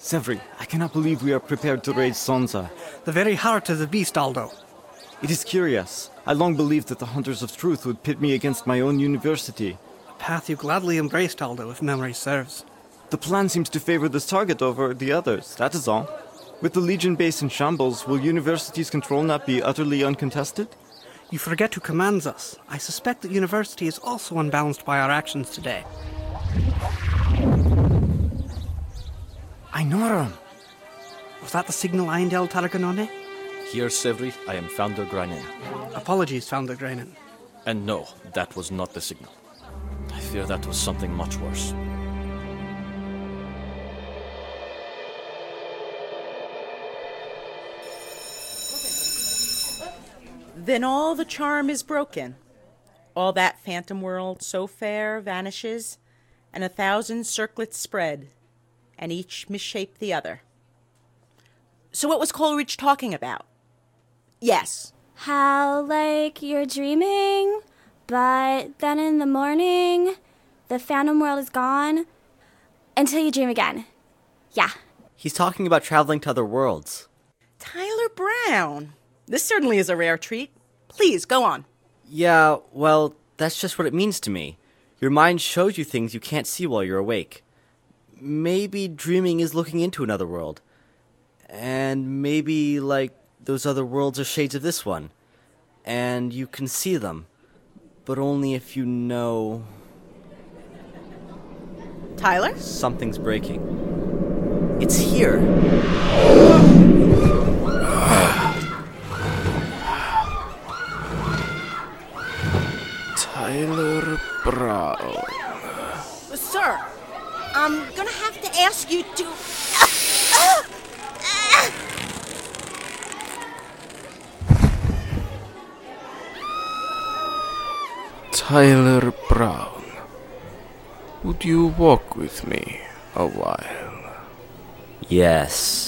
Sevri, I cannot believe we are prepared to raid Sonza. The very heart of the beast, Aldo. It is curious. I long believed that the Hunters of Truth would pit me against my own university. A path you gladly embraced, Aldo, if memory serves. The plan seems to favor this target over the others, that is all. With the Legion base in shambles, will University's control not be utterly uncontested? You forget who commands us. I suspect that University is also unbalanced by our actions today. Ainoram! Was that the signal Eindel Targanone? Here, Sevri, I am Founder Grainen. Apologies, Founder Grainen. And no, that was not the signal. I fear that was something much worse. Then all the charm is broken. All that phantom world so fair vanishes, and 1,000 circlets spread, and each misshape the other. So what was Coleridge talking about? Yes. How, like, you're dreaming, but then in the morning, the phantom world is gone, until you dream again. Yeah. He's talking about traveling to other worlds. Tyler Brown. This certainly is a rare treat. Please, go on. Yeah, well, that's just what it means to me. Your mind shows you things you can't see while you're awake. Maybe dreaming is looking into another world. And maybe, like, those other worlds are shades of this one. And you can see them. But only if you know... Tyler? Something's breaking. It's here. Tyler Brown. Sir, I'm gonna have to ask you to... Tyler Brown. Would you walk with me a while? Yes.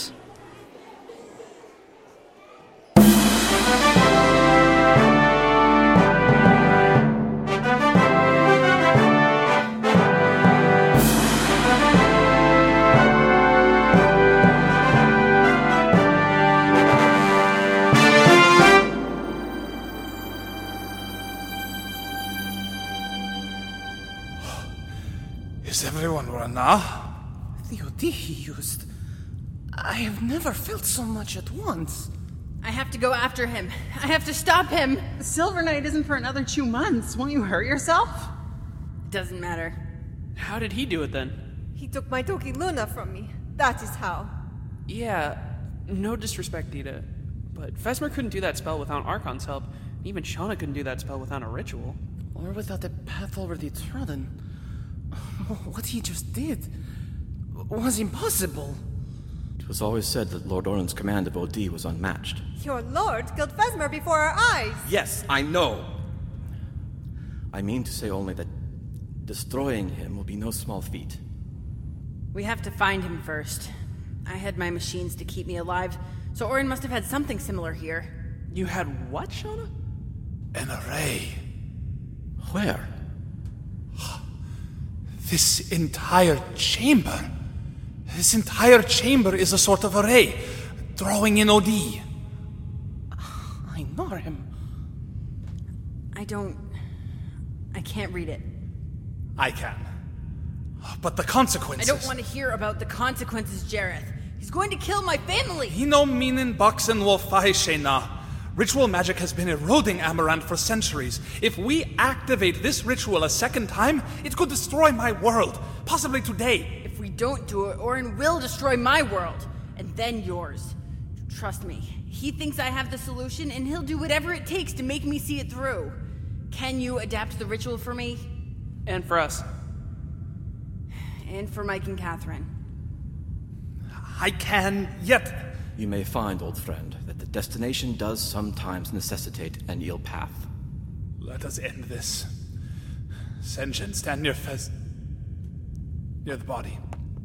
Is everyone Rana? Theodosius. I have never felt so much at once. I have to go after him. I have to stop him. The Silver Knight isn't for another 2 months. Won't you hurt yourself? It doesn't matter. How did he do it then? He took my Toki Luna from me. That is how. Yeah, no disrespect, Dita, but Vesmer couldn't do that spell without Archon's help. Even Shauna couldn't do that spell without a ritual. Or without the path already trodden. What he just did was impossible. It was always said that Lord Orin's command of OD was unmatched. Your lord killed Vesmer before our eyes. Yes, I know. I mean to say only that destroying him will be no small feat. We have to find him first. I had my machines to keep me alive, so Orin must have had something similar here. You had what, Shauna? An array. Where? This entire chamber. This entire chamber is a sort of array, drawing in OD. I know him. I can't read it. I can. But the consequences... I don't want to hear about the consequences, Jareth. He's going to kill my family! Hino minin baksen wolfai shena. Ritual magic has been eroding Amaranth for centuries. If we activate this ritual a second time, it could destroy my world. Possibly today. If we don't do it, Orin will destroy my world. And then yours. Trust me. He thinks I have the solution, and he'll do whatever it takes to make me see it through. Can you adapt the ritual for me? And for us. And for Mike and Catherine. I can, yet... You may find, old friend, that the destination does sometimes necessitate an ill path. Let us end this. Senshin, stand near near the body.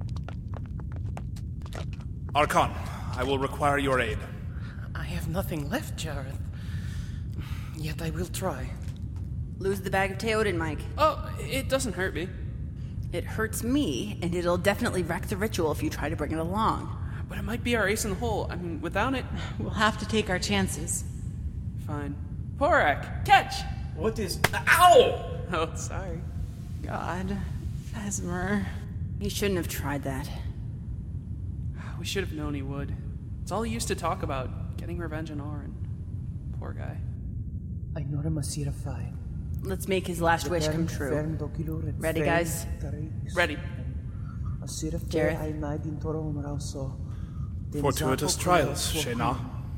Archon, I will require your aid. I have nothing left, Jareth. Yet I will try. Lose the bag of Teoden, Mike. Oh, it doesn't hurt me. It hurts me, and it'll definitely wreck the ritual if you try to bring it along. But it might be our ace in the hole. I mean, without it... We'll have to take our chances. Fine. Porak, catch! What is... Ow! Oh, sorry. God. Fesmer. You shouldn't have tried that. We should have known he would. It's all he used to talk about, getting revenge on Orin. Poor guy. Let's make his last wish come true. Ready, guys? Ready. Jareth. Fortuitous trials, Shayna.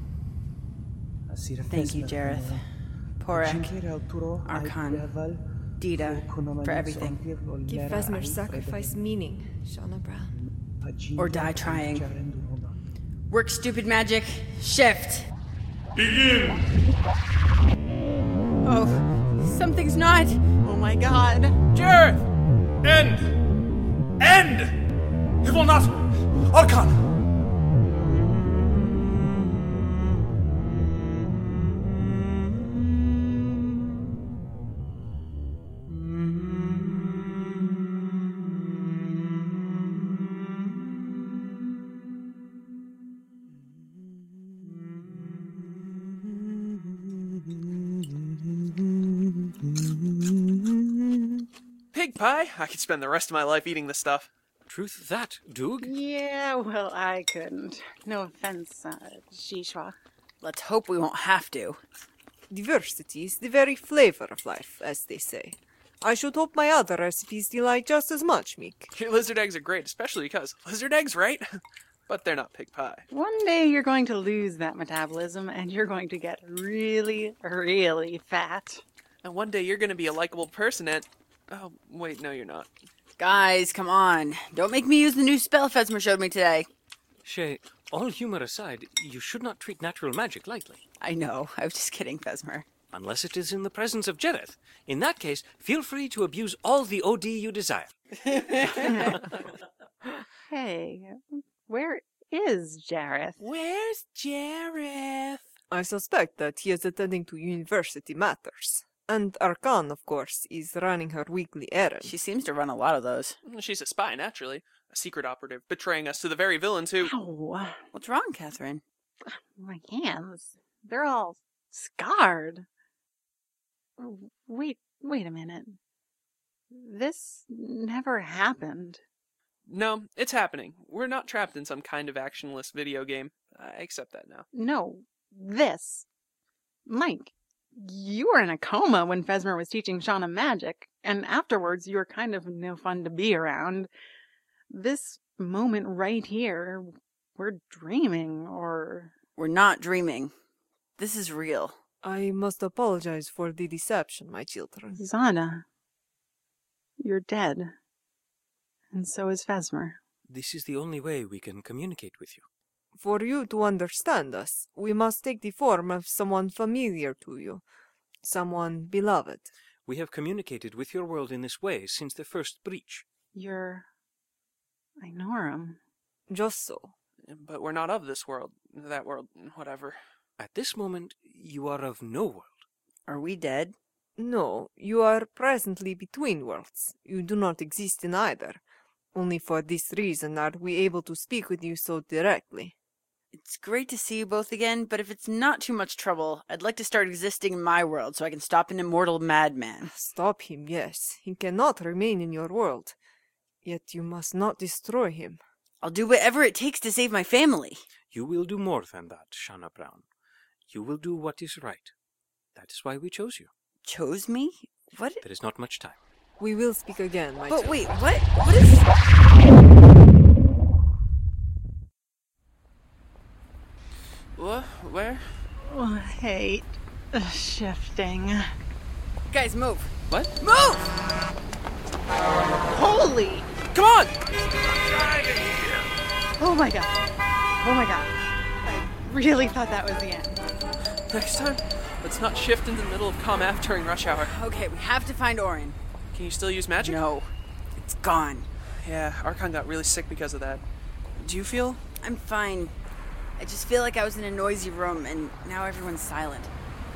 Thank you, Jareth. Porak, Archon, Dita, for everything. Give Fesmer's sacrifice meaning, Shauna Brown. Or die trying. Work stupid magic. Shift. Begin! Oh, something's not. Oh my god. Jareth! End! End! It will not... Archon! Pig pie? I could spend the rest of my life eating this stuff. Truth that, Doog. Yeah, well, I couldn't. No offense, Shishwa. Let's hope we won't have to. Diversity is the very flavor of life, as they say. I should hope my other recipes delight just as much, Meek. Your lizard eggs are great, especially because lizard eggs, right? But they're not pig pie. One day you're going to lose that metabolism and you're going to get really, really fat. And one day you're going to be a likable person and... Oh, wait, no you're not. Guys, come on. Don't make me use the new spell Fesmer showed me today. Shay, all humor aside, you should not treat natural magic lightly. I know. I was just kidding, Fesmer. Unless it is in the presence of Jareth. In that case, feel free to abuse all the OD you desire. Hey, where is Jareth? Where's Jareth? I suspect that he is attending to university matters. And Archon, of course, is running her weekly errand. She seems to run a lot of those. She's a spy, naturally. A secret operative, betraying us to the very villains who... Ow. What's wrong, Catherine? My hands. They're all scarred. Wait a minute. This never happened. No, it's happening. We're not trapped in some kind of actionless video game. I accept that now. No, this. Mike, you were in a coma when Fesmer was teaching Shauna magic, and afterwards you were kind of no fun to be around. This moment right here, we're dreaming, or... We're not dreaming. This is real. I must apologize for the deception, my children. Zana, you're dead. And so is Fesmer. This is the only way we can communicate with you. For you to understand us, we must take the form of someone familiar to you. Someone beloved. We have communicated with your world in this way since the first breach. You're... Inoram. Just so. But we're not of this world, that world, whatever. At this moment, you are of no world. Are we dead? No, you are presently between worlds. You do not exist in either. Only for this reason are we able to speak with you so directly. It's great to see you both again, but if it's not too much trouble, I'd like to start existing in my world so I can stop an immortal madman. Stop him, yes. He cannot remain in your world. Yet you must not destroy him. I'll do whatever it takes to save my family. You will do more than that, Shauna Brown. You will do what is right. That is why we chose you. Chose me? What? There is not much time. We will speak again, my But child. wait, what? What is... What? Where? Oh, I hate shifting. Guys, move. What? Move! Holy! Come on! Oh my god. Oh my god. I really thought that was the end. Next time, let's not shift in the middle of ComAF during rush hour. Okay, we have to find Orin. Can you still use magic? No. It's gone. Yeah, Archon got really sick because of that. Do you feel? I'm fine. I just feel like I was in a noisy room and now everyone's silent.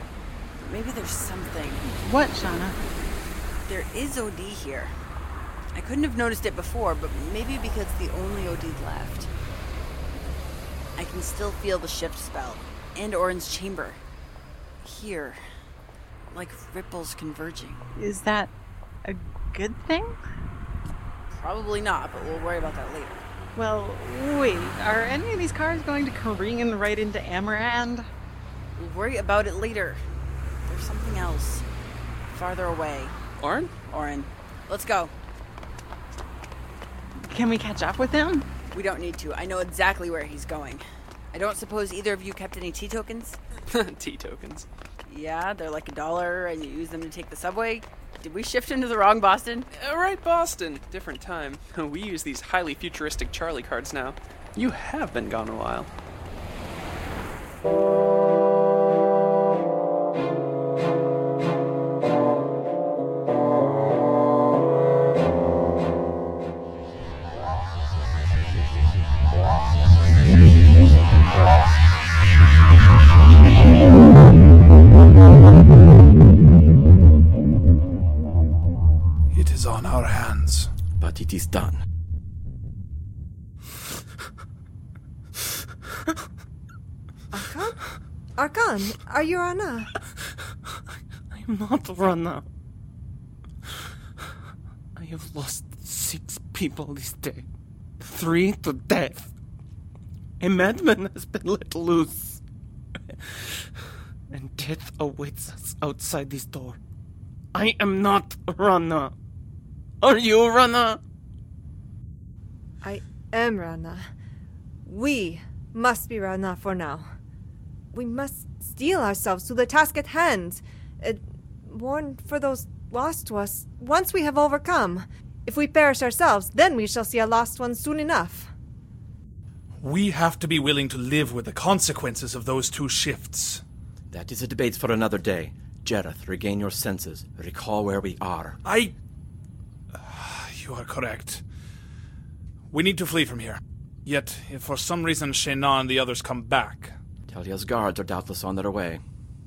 But maybe there's something. What, Shauna? There is OD here. I couldn't have noticed it before, but maybe because the only Odile left. I can still feel the shift spell, and Orin's chamber. Here. Like ripples converging. Is that a good thing? Probably not, but we'll worry about that later. Well, wait. Are any of these cars going to careen right into Amarand? We'll worry about it later. There's something else. Farther away. Orin? Orin. Let's go. Can we catch up with him? We don't need to. I know exactly where he's going. I don't suppose either of you kept any tea tokens? Tea tokens. Yeah, they're like $1 and you use them to take the subway. Did we shift into the wrong Boston? Right, Boston. Different time. We use these highly futuristic Charlie cards now. You have been gone a while. It is on our hands. But it is done. Arkan, are you Rana? I am not Rana. I have lost 6 people this day. 3 to death. A madman has been let loose. And death awaits us outside this door. I am not Rana. Are you Rana? I am Rana. We must be Rana for now. We must steel ourselves to the task at hand. Warn for those lost to us once we have overcome. If we perish ourselves, then we shall see our lost ones soon enough. We have to be willing to live with the consequences of those 2 shifts. That is a debate for another day. Jareth, regain your senses. Recall where we are. You are correct. We need to flee from here. Yet, if for some reason Shayna and the others come back... Talia's guards are doubtless on their way.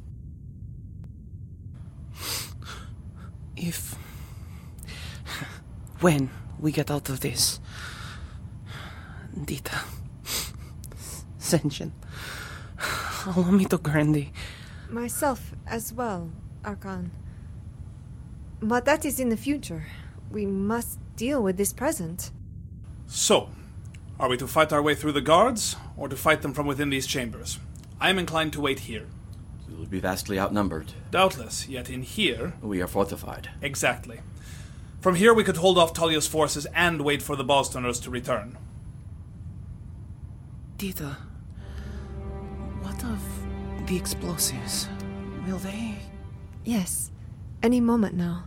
When we get out of this... Dita... Senjin... Allow me to Grandy. Myself as well, Arkan. But that is in the future. We must deal with this present. So, are we to fight our way through the guards, or to fight them from within these chambers? I am inclined to wait here. We will be vastly outnumbered. Doubtless, yet in here... We are fortified. Exactly. From here we could hold off Talia's forces and wait for the Bostoners to return. Dita... What of the explosives? Will they... Yes. Any moment now.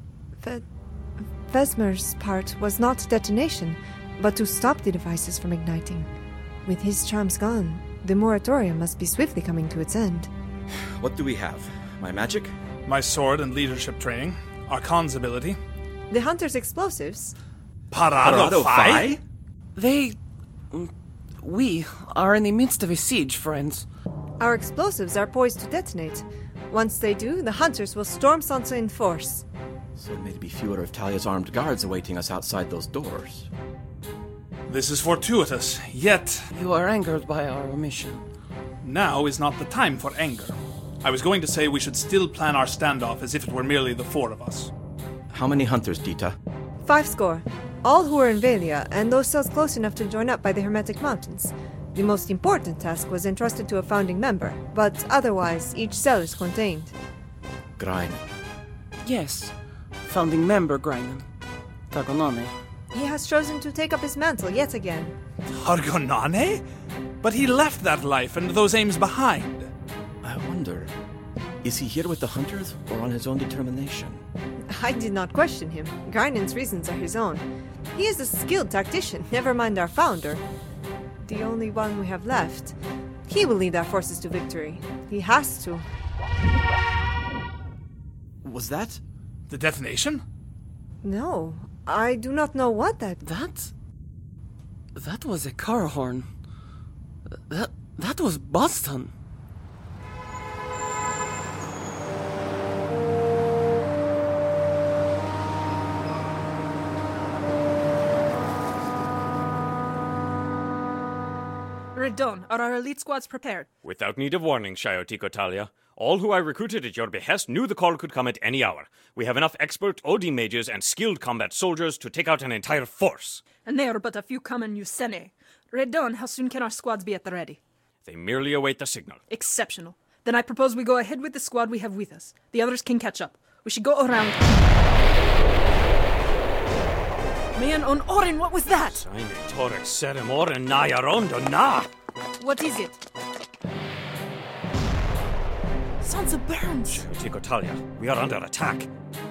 Vesmer's part was not detonation, but to stop the devices from igniting. With his charms gone, the moratorium must be swiftly coming to its end. What do we have? My magic? My sword and leadership training. Arkan's ability. The hunter's explosives? Parado Phi? We are in the midst of a siege, friends. Our explosives are poised to detonate. Once they do, the hunters will storm Sansa in force. So it may be fewer of Talia's armed guards awaiting us outside those doors. This is fortuitous, yet... You are angered by our omission. Now is not the time for anger. I was going to say we should still plan our standoff as if it were merely the 4 of us. How many hunters, Dita? 50, all who are in Valia, and those cells close enough to join up by the Hermetic Mountains. The most important task was entrusted to a founding member, but otherwise each cell is contained. Grain. Yes, founding member Grainen. Targonane. He has chosen to take up his mantle yet again. Targonane? But he left that life and those aims behind. I wonder, is he here with the hunters or on his own determination? I did not question him. Grainen's reasons are his own. He is a skilled tactician, never mind our founder. The only one we have left. He will lead our forces to victory. He has to. Was that? The detonation? No, I do not know what that... That was a car horn. That was Boston. Redon, are our elite squads prepared? Without need of warning, Shio Talia. All who I recruited at your behest knew the call could come at any hour. We have enough expert OD mages and skilled combat soldiers to take out an entire force. And they are but a few common Yusene. Redon, how soon can our squads be at the ready? They merely await the signal. Exceptional. Then I propose we go ahead with the squad we have with us. The others can catch up. We should go around. Man on Orin, what was that? Saine Torek Serem Oren na Yarondo na! What is it? Sons of Burns! Shio Talia, we are under attack.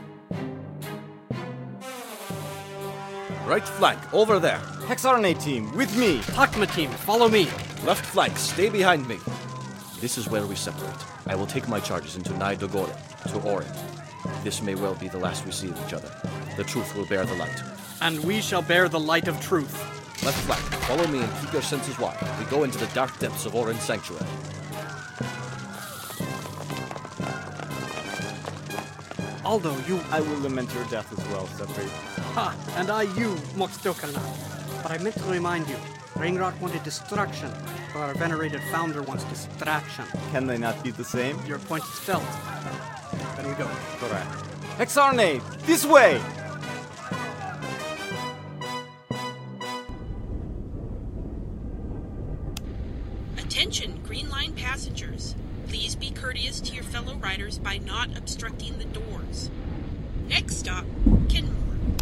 Right flank, over there. Hexarne team, with me. Hakma team, follow me. Left flank, stay behind me. This is where we separate. I will take my charges into Nai Dogore, to Orin. This may well be the last we see of each other. The truth will bear the light. And we shall bear the light of truth. Left flank, follow me and keep your senses wide. We go into the dark depths of Orin Sanctuary. Aldo, you... I will lament your death as well, Sepri. Ha! And I you, Mokstokalna. But I meant to remind you, Ringrot wanted destruction, but our venerated founder wants distraction. Can they not be the same? Your point is felt. Then we go. Correct. Hexarne, this way! Attention, Green Line passengers. Please be courteous to your fellow riders by not obstructing the doors. Next stop, Kenmore.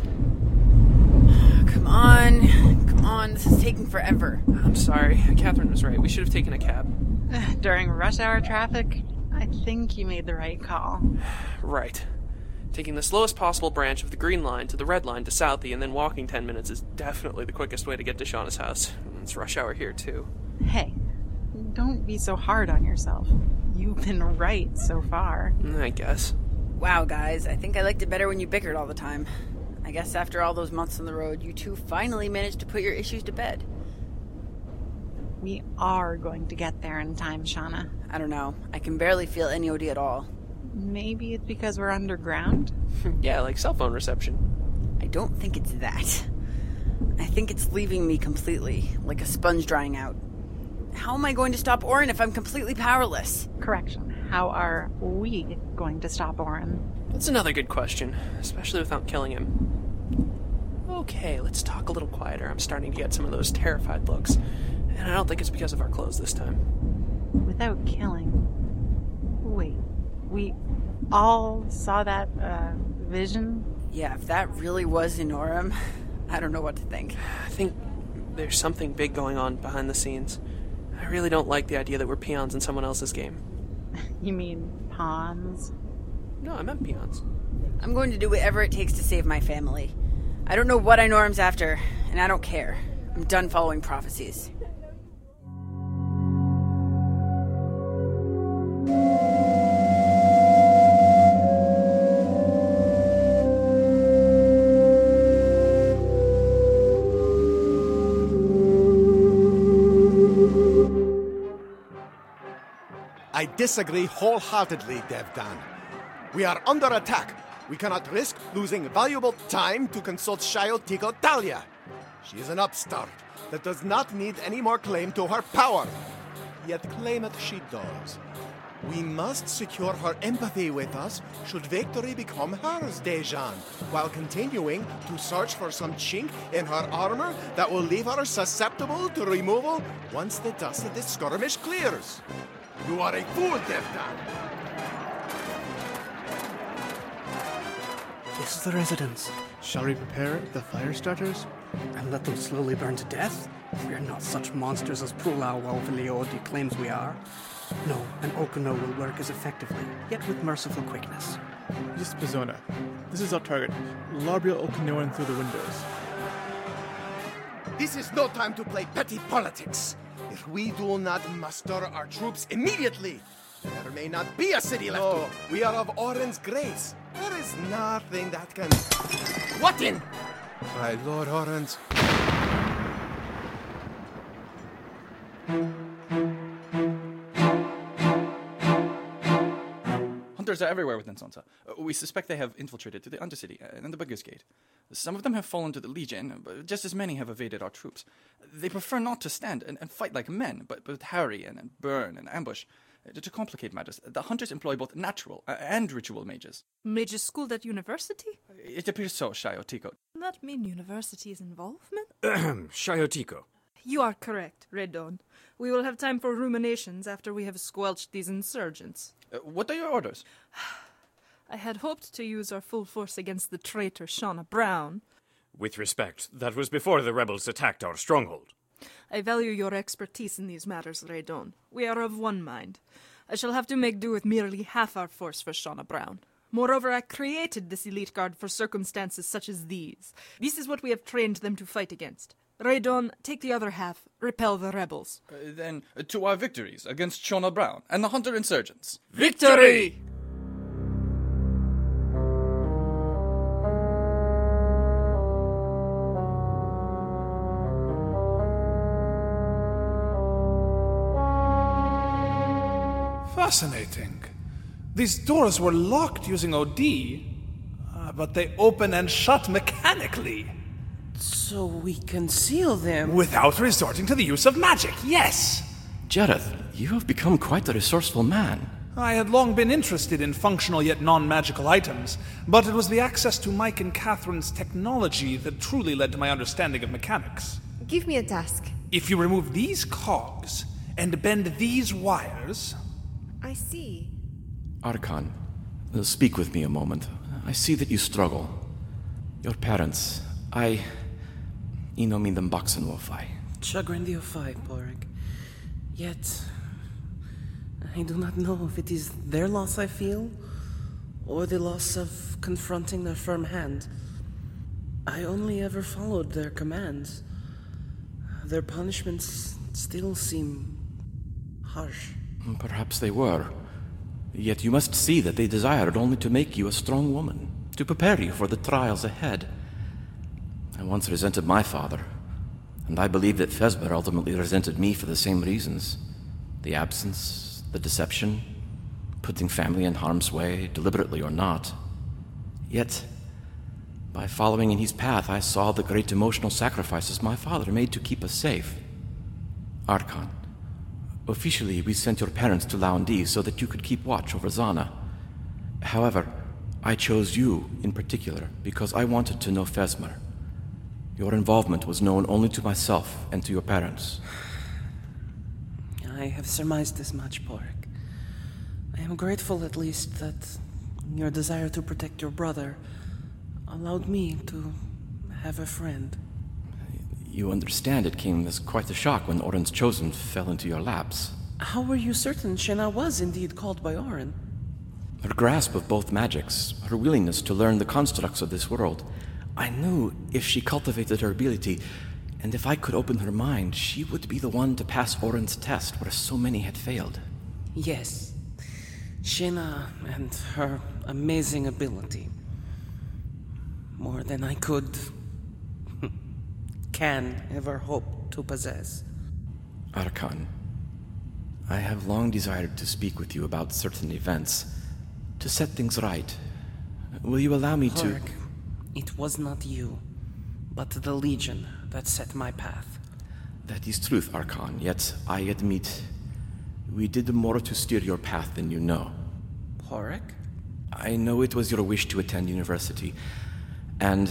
Come on, this is taking forever. I'm sorry, Catherine was right. We should have taken a cab. During rush hour traffic, I think you made the right call. Right. Taking the slowest possible branch of the Green Line to the Red Line to Southie and then walking 10 minutes is definitely the quickest way to get to Shauna's house. It's rush hour here, too. Hey, don't be so hard on yourself. You've been right so far. I guess. Wow, guys, I think I liked it better when you bickered all the time. I guess after all those months on the road, you two finally managed to put your issues to bed. We are going to get there in time, Shauna. I don't know. I can barely feel any OD at all. Maybe it's because we're underground? Yeah, like cell phone reception. I don't think it's that. I think it's leaving me completely, like a sponge drying out. How am I going to stop Orin if I'm completely powerless? Correction. How are we going to stop Orin? That's another good question, especially without killing him. Okay, let's talk a little quieter. I'm starting to get some of those terrified looks. And I don't think it's because of our clothes this time. Without killing? Wait, we all saw that, vision? Yeah, if that really was Inorim, I don't know what to think. I think there's something big going on behind the scenes. I really don't like the idea that we're peons in someone else's game. You mean pawns? No, I meant peons. I'm going to do whatever it takes to save my family. I don't know what Inorim's after, and I don't care. I'm done following prophecies. I disagree wholeheartedly, Devdan. We are under attack. We cannot risk losing valuable time to consult Shio Talia. She is an upstart that does not need any more claim to her power. Yet claim it she does. We must secure her empathy with us should victory become hers, Dejan, while continuing to search for some chink in her armor that will leave her susceptible to removal once the dust of this skirmish clears. You are a fool, Devdan. This is the residence. Shall we prepare the fire starters? And let them slowly burn to death? We are not such monsters as Prulau Walviliodi claims we are. No, an Okuno will work as effectively, yet with merciful quickness. Just Pizona. This is our target. Larbia Okinoan through the windows. This is no time to play petty politics. If we do not muster our troops immediately, there may not be a city left. No, we are of Orin's grace. There is nothing that can... What in? My Lord Orin's... Hunters are everywhere within Sonsa. We suspect they have infiltrated to the Undercity and the Beggar's Gate. Some of them have fallen to the Legion, but just as many have evaded our troops. They prefer not to stand and fight like men, but harry and burn and ambush. To complicate matters, the hunters employ both natural and ritual mages. Mages schooled at university? It appears so, Shayotiko. That mean university's involvement? Shayotiko. You are correct, Redon. We will have time for ruminations after we have squelched these insurgents. What are your orders? I had hoped to use our full force against the traitor Shauna Brown. With respect, that was before the rebels attacked our stronghold. I value your expertise in these matters, Redon. We are of one mind. I shall have to make do with merely half our force for Shauna Brown. Moreover, I created this elite guard for circumstances such as these. This is what we have trained them to fight against. Redon, take the other half. Repel the rebels. Then to our victories against Shauna Brown and the hunter insurgents. Victory! Fascinating. These doors were locked using OD, but they open and shut mechanically. So we conceal them? Without resorting to the use of magic, yes! Jareth, you have become quite a resourceful man. I had long been interested in functional yet non-magical items, but it was the access to Mike and Catherine's technology that truly led to my understanding of mechanics. Give me a task. If you remove these cogs and bend these wires... I see. Archon, speak with me a moment. I see that you struggle. Your parents, Inomim them Boxenwolfai. Chagrin the Ofai, Porg. Yet, I do not know if it is their loss I feel, or the loss of confronting their firm hand. I only ever followed their commands. Their punishments still seem harsh. Perhaps they were. Yet you must see that they desired only to make you a strong woman, to prepare you for the trials ahead. I once resented my father, and I believe that Fesmer ultimately resented me for the same reasons. The absence, the deception, putting family in harm's way, deliberately or not. Yet, by following in his path, I saw the great emotional sacrifices my father made to keep us safe. Archon, officially we sent your parents to Laundi so that you could keep watch over Zana. However, I chose you in particular because I wanted to know Fesmer. Your involvement was known only to myself and to your parents. I have surmised as much, Porg. I am grateful at least that your desire to protect your brother allowed me to have a friend. You understand it came as quite a shock when Orin's Chosen fell into your laps. How were you certain Shena was indeed called by Orin? Her grasp of both magics, her willingness to learn the constructs of this world. I knew if she cultivated her ability, and if I could open her mind, she would be the one to pass Orin's test where so many had failed. Yes. Shena and her amazing ability. More than I could... can ever hope to possess. Archon, I have long desired to speak with you about certain events, to set things right. Will you allow me to... It was not you, but the Legion that set my path. That is truth, Archon, yet I admit we did more to steer your path than you know. Porek? I know it was your wish to attend university, and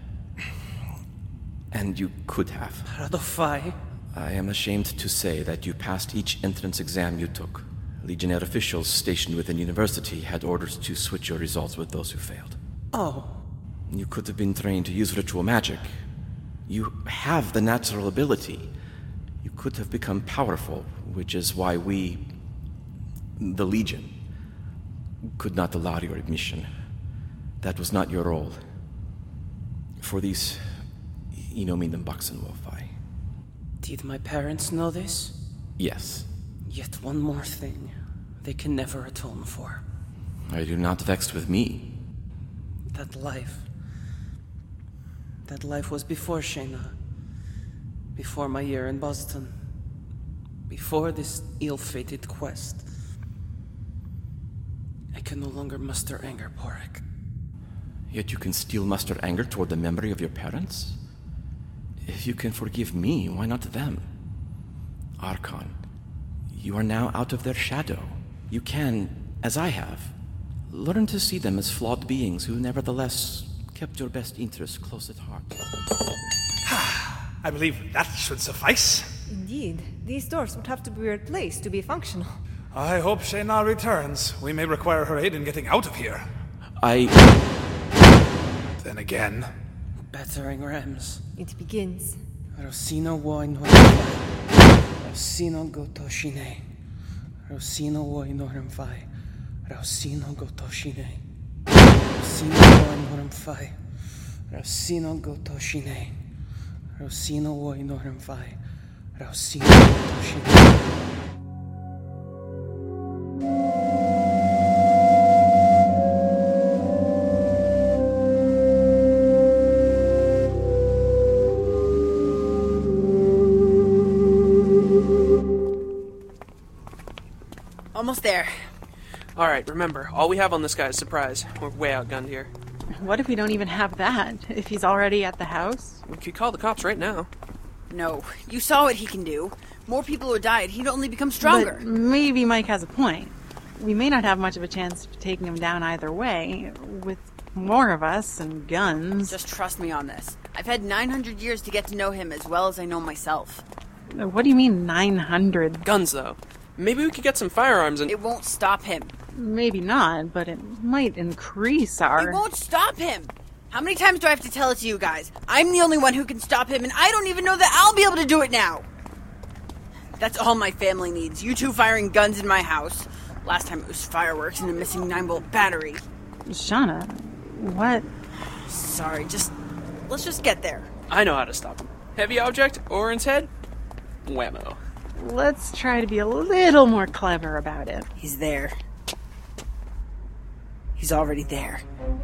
you could have. Radofai? I am ashamed to say that you passed each entrance exam you took. Legionnaire officials stationed within university had orders to switch your results with those who failed. Oh. You could have been trained to use ritual magic. You have the natural ability. You could have become powerful, which is why we, the Legion, could not allow your admission. That was not your role. For these, Inomim them Boxenwolfai. Did my parents know this? Yes. Yet one more thing they can never atone for. Are you not vexed with me? That life was before Shena. Before my year in Boston. Before this ill-fated quest. I can no longer muster anger, Porek. Yet you can still muster anger toward the memory of your parents? If you can forgive me, why not them? Archon, you are now out of their shadow. You can, as I have, learn to see them as flawed beings who nevertheless kept your best interests close at heart. I believe that should suffice. Indeed. These doors would have to be replaced to be functional. I hope Shayna returns. We may require her aid in getting out of here. Then again... Battering rams. It begins. Rosino wo no Rosino go toshine. Rosino wo no fai. Rosino go toshine. Rosino wo no fai. Rosino go toshine. Rosino wo no fai. Rosino go toshine. Almost there. Alright, remember, all we have on this guy is surprise. We're way outgunned here. What if we don't even have that? If he's already at the house? We could call the cops right now. No, you saw what he can do. More people who died, he'd only become stronger. But maybe Mike has a point. We may not have much of a chance of taking him down either way. With more of us and guns. Just trust me on this. I've had 900 years to get to know him as well as I know myself. What do you mean 900? Guns, though. Maybe we could get some firearms and... It won't stop him. Maybe not, but it might increase our... It won't stop him! How many times do I have to tell it to you guys? I'm the only one who can stop him, and I don't even know that I'll be able to do it now! That's all my family needs. You two firing guns in my house. Last time it was fireworks and a missing 9-volt battery. Shauna, what? Sorry, let's just get there. I know how to stop him. Heavy object, Orin's head, whammo. Let's try to be a little more clever about it. He's there. He's already there.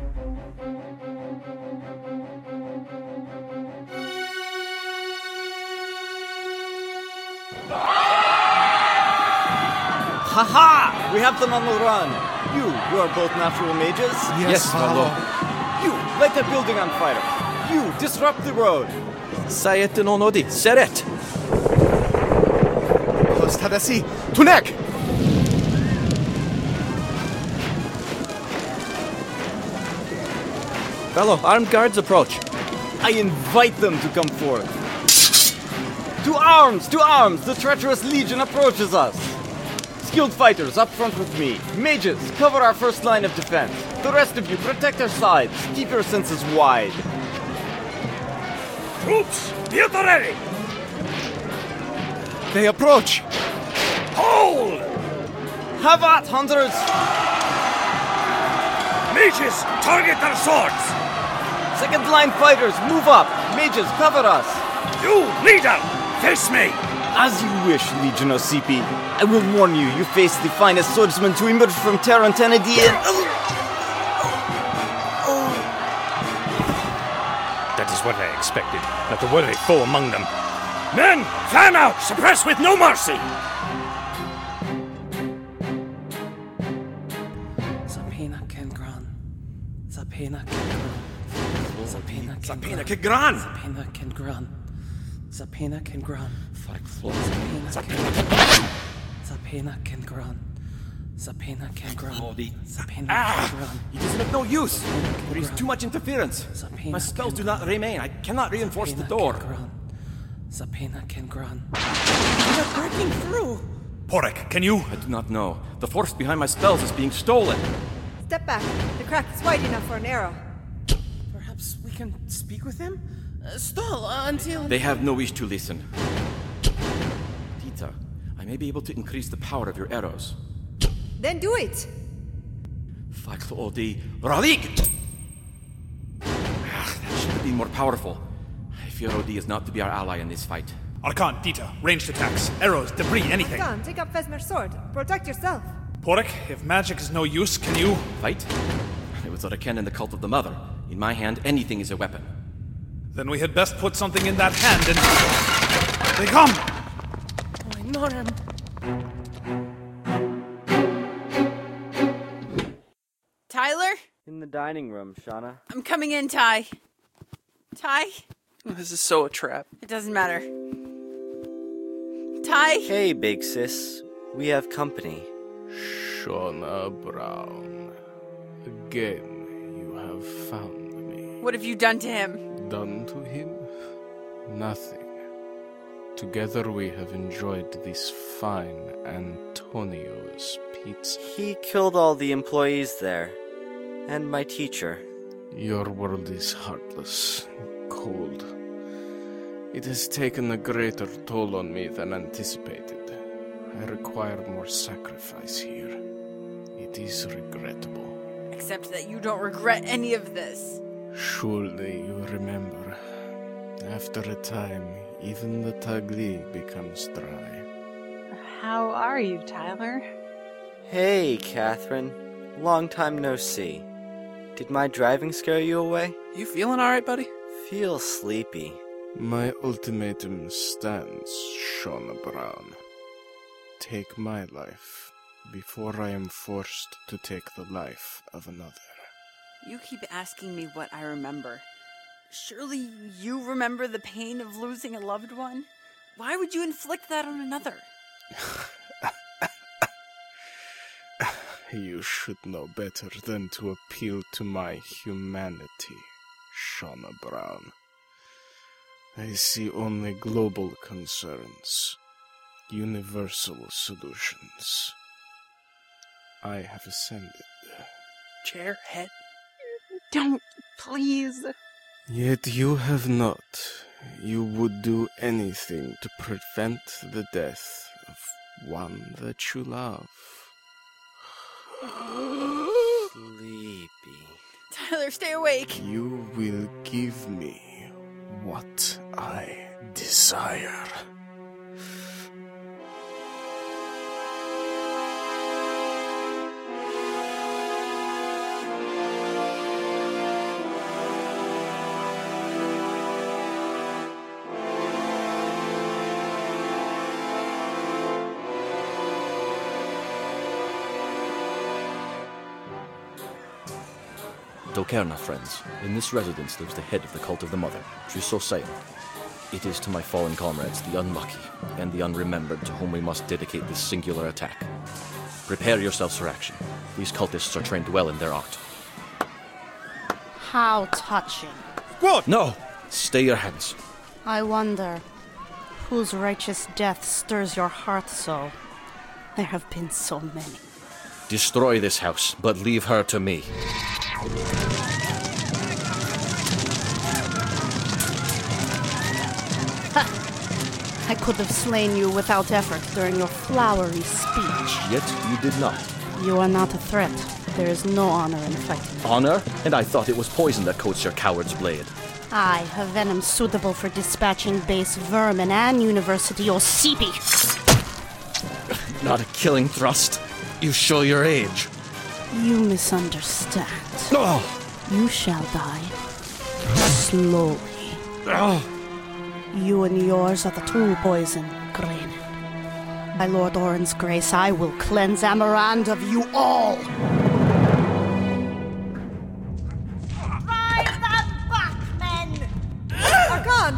Ha-ha! We have them on the run. You are both natural mages? Yes, Valo. You, light that building on fire. You, disrupt the road. Sayet no nodi, seret. Hostadasi, Tunek! Fellow, armed guards approach. I invite them to come forth. To arms! To arms! The treacherous legion approaches us! Skilled fighters, up front with me. Mages, cover our first line of defense. The rest of you, protect our sides. Keep your senses wide. Troops, be at the ready! They approach! Hold! Have at, hunters! Mages, target their swords! Second line fighters, move up! Mages, cover us! You, leader, face me! As you wish, Legion Osipi. I will warn you, you face the finest swordsman to emerge from Terran Tenedi. That is what I expected. Not a worthy foe among them. Men, fan out! Suppress with no mercy! Zapena Kengran. Zapena Kengran. Zapena Kengran. Zapena Kengran! Zapena Kengran. Zapena Kengran. Zapena Kengran. Zapena Kengran. It is of no use. There is too much interference. My spells do not remain. I cannot reinforce the door. Zapena Kengran. They're breaking through! Porek, can you? I do not know. The force behind my spells is being stolen. Step back. The crack is wide enough for an arrow. Perhaps we can speak with him? Stall until... They have no wish to listen. Tita, I may be able to increase the power of your arrows. Then do it! Fakl Odi Ralig! That should have been more powerful. I fear Odi is not to be our ally in this fight. Archon, Dita, ranged attacks, arrows, debris, anything. Archon, take up Fesmer's sword. Protect yourself. Porek, if magic is no use, can you... Fight? It was Uraken and the Cult of the Mother. In my hand, anything is a weapon. Then we had best put something in that hand and... They come! I know him. Tyler? In the dining room, Shauna. I'm coming in, Ty. Ty? This is so a trap. It doesn't matter. Ty? Hey, big sis. We have company. Shauna Brown. Again, you have found me. What have you done to him? Done to him? Nothing. Together we have enjoyed this fine Antonio's pizza. He killed all the employees there. And my teacher. Your world is heartless, cold. It has taken a greater toll on me than anticipated. I require more sacrifice here. It is regrettable. Except that you don't regret any of this. Surely you remember. After a time, even the Tagli becomes dry. How are you, Tyler? Hey, Catherine. Long time no see. Did my driving scare you away? You feeling alright, buddy? Feel sleepy. My ultimatum stands, Shauna Brown. Take my life before I am forced to take the life of another. You keep asking me what I remember. Surely you remember the pain of losing a loved one? Why would you inflict that on another? You should know better than to appeal to my humanity, Shauna Brown. I see only global concerns, universal solutions. I have ascended. Chair, head. Don't, please. Yet you have not. You would do anything to prevent the death of one that you love. Sleepy. Tyler, stay awake. You will give me what I desire. Dokerna, friends. In this residence lives the head of the cult of the Mother, Triso Sail. It is to my fallen comrades, the unlucky and the unremembered, to whom we must dedicate this singular attack. Prepare yourselves for action. These cultists are trained well in their art. How touching. What? No! Stay your hands. I wonder, whose righteous death stirs your heart so? There have been so many. Destroy this house, but leave her to me. I could have slain you without effort during your flowery speech. Yet you did not. You are not a threat. There is no honor in fighting. Honor? And I thought it was poison that coats your coward's blade. I have venom suitable for dispatching base vermin and University Osipi. Not a killing thrust. You show your age. You misunderstand. Oh. You shall die. Slowly. Oh. You and yours are the true poison, Grain. By Lord Orin's grace, I will cleanse Amarand of you all! Drive them back, men! Argon!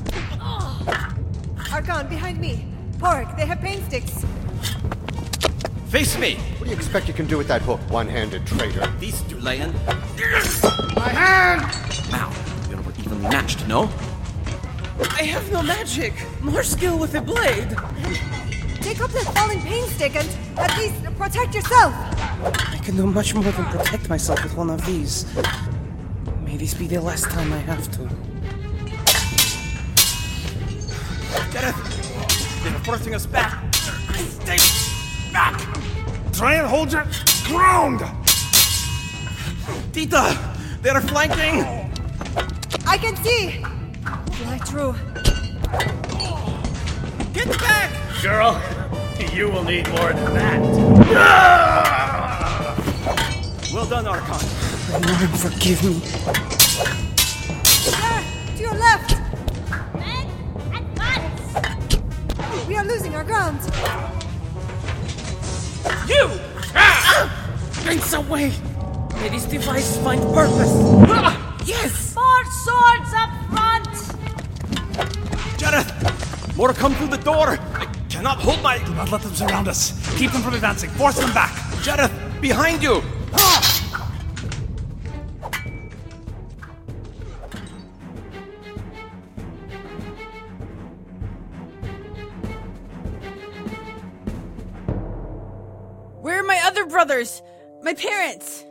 Argon, behind me. Pork, they have pain sticks. Face me! What do you expect you can do with that hook, one-handed traitor? These two laying. My hand! Now, you're evenly matched, no? I have no magic. More skill with a blade. Take up that falling pain stick and at least protect yourself. I can do much more than protect myself with one of these. May this be the last time I have to. Get it! They're forcing us back. Stay back! Try and hold your ground! Tita! They're flanking! I can see! Fly through. Get back! Girl, you will need more than that. Well done, Archon. Lord, forgive me. There! To your left! We are losing our ground. You! Gates away! May this device find purpose. Yes! More swords up front! Jareth! More come through the door! I cannot hold my... Do not let them surround us. Keep them from advancing. Force them back. Jareth, behind you! Where are my other brothers? My parents?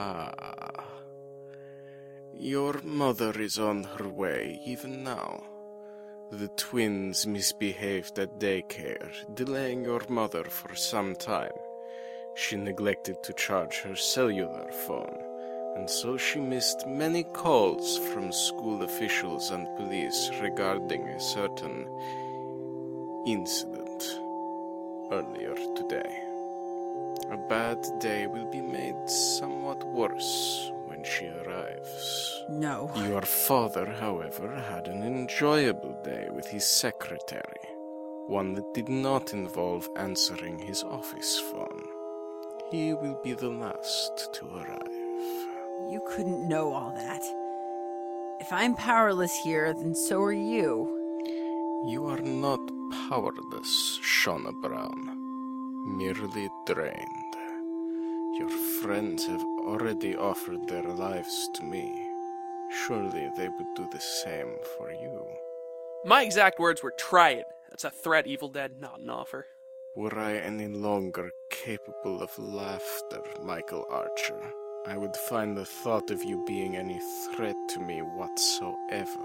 Your mother is on her way even now. The twins misbehaved at daycare, delaying your mother for some time. She neglected to charge her cellular phone, and so she missed many calls from school officials and police regarding a certain incident earlier today. A bad day will be made somewhat worse when she arrives. No. Your father, however, had an enjoyable day with his secretary, one that did not involve answering his office phone. He will be the last to arrive. You couldn't know all that. If I'm powerless here, then so are you. You are not powerless, Shauna Brown. Merely drained. Your friends have already offered their lives to me. Surely they would do the same for you. My exact words were, try it. That's a threat, Evil Dead, not an offer. Were I any longer capable of laughter, Michael Archer, I would find the thought of you being any threat to me whatsoever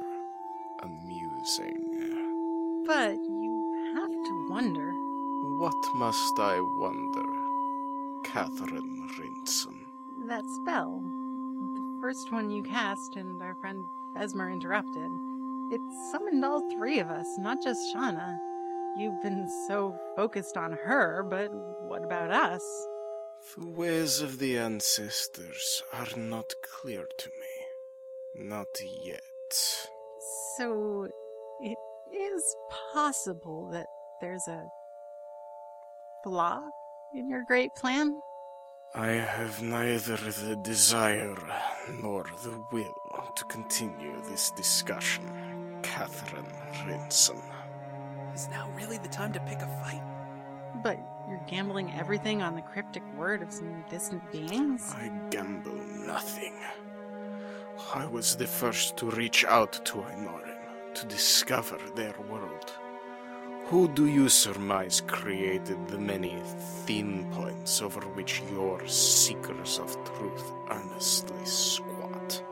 amusing. But you have to wonder. What must I wonder, Catherine Rinson? That spell. The first one you cast and our friend Vesmer interrupted. It summoned all three of us, not just Shauna. You've been so focused on her, but what about us? The ways of the ancestors are not clear to me. Not yet. So, it is possible that there's a flaw in your great plan? I have neither the desire nor the will to continue this discussion, Catherine Rinson. Is now really the time to pick a fight? But you're gambling everything on the cryptic word of some distant beings? I gamble nothing. I was the first to reach out to Ainorin, to discover their world. Who do you surmise created the many thin points over which your seekers of truth earnestly squat?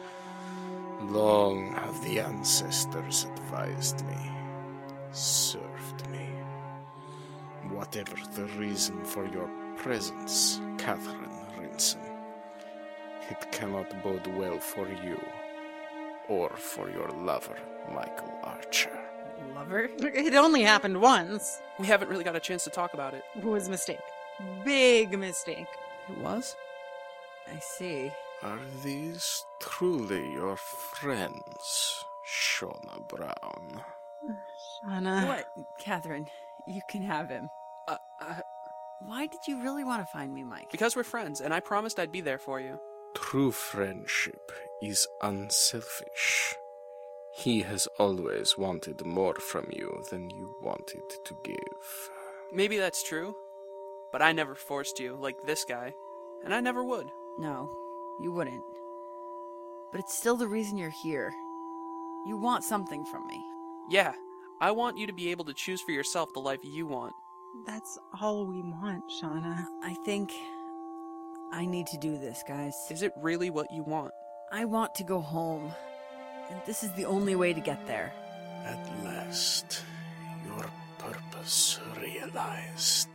Long have the ancestors advised me, served me. Whatever the reason for your presence, Catherine Rinson, it cannot bode well for you, or for your lover, Michael Archer. Lover? It only happened once. We haven't really got a chance to talk about it. It was a mistake. Big mistake. It was? I see. Are these truly your friends, Shauna Brown? Shauna. What, Catherine? You can have him. Why did you really want to find me, Mike? Because we're friends, and I promised I'd be there for you. True friendship is unselfish. He has always wanted more from you than you wanted to give. Maybe that's true, but I never forced you, like this guy, and I never would. No, you wouldn't. But it's still the reason you're here. You want something from me. Yeah, I want you to be able to choose for yourself the life you want. That's all we want, Shauna. I think I need to do this, guys. Is it really what you want? I want to go home, and this is the only way to get there. At last, your purpose realized.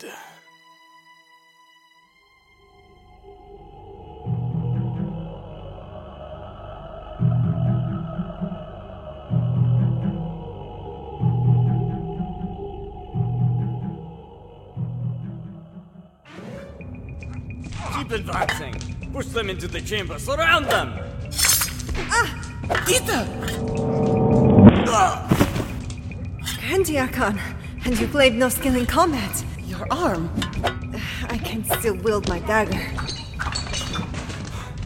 Keep advancing! Push them into the chamber! Surround them! Ita! Kandiakan, and you claim no skill in combat. Your arm. I can still wield my dagger.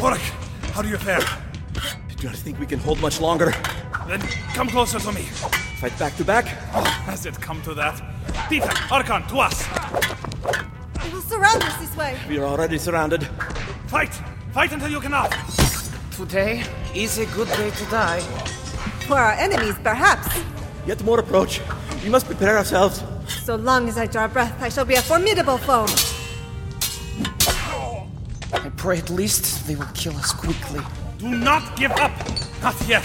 Porik, how do you fare? I do not think we can hold much longer. Then come closer to me. Fight back to back? Has it come to that? Peter, Archon, to us! They will surround us this way. We are already surrounded. Fight! Fight until you cannot! Today is a good day to die. For our enemies, perhaps. Yet more approach. We must prepare ourselves. So long as I draw breath, I shall be a formidable foe. I pray at least they will kill us quickly. Do not give up! Not yet!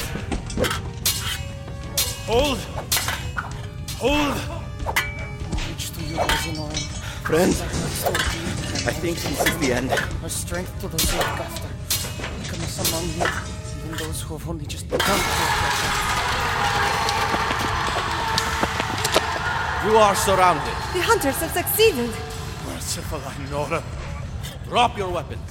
Hold! Hold! Reach to you, Orin. Friends, I think this is the end. Our strength to those who look after. Weakness among you, even those who have only just begun to oppress. You are surrounded. The hunters have succeeded. Merciful Ainora. Drop your weapons.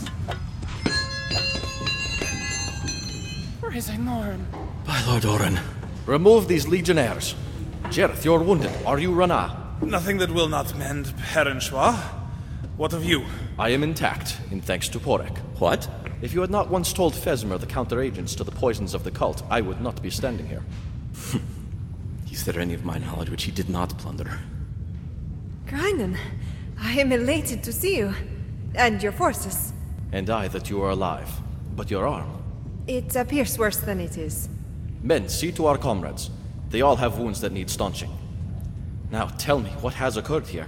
Where is Ainoran? By Lord Orin. Remove these legionnaires. Jareth, you're wounded. Are you Rana? Nothing that will not mend, Perenchois. What of you? I am intact, in thanks to Porik. What? If you had not once told Fesmer the counteragents to the poisons of the cult, I would not be standing here. Is there any of my knowledge which he did not plunder? Greinen, I am elated to see you. And your forces. And I that you are alive. But your arm? It appears worse than it is. Men, see to our comrades. They all have wounds that need staunching. Now, tell me, what has occurred here?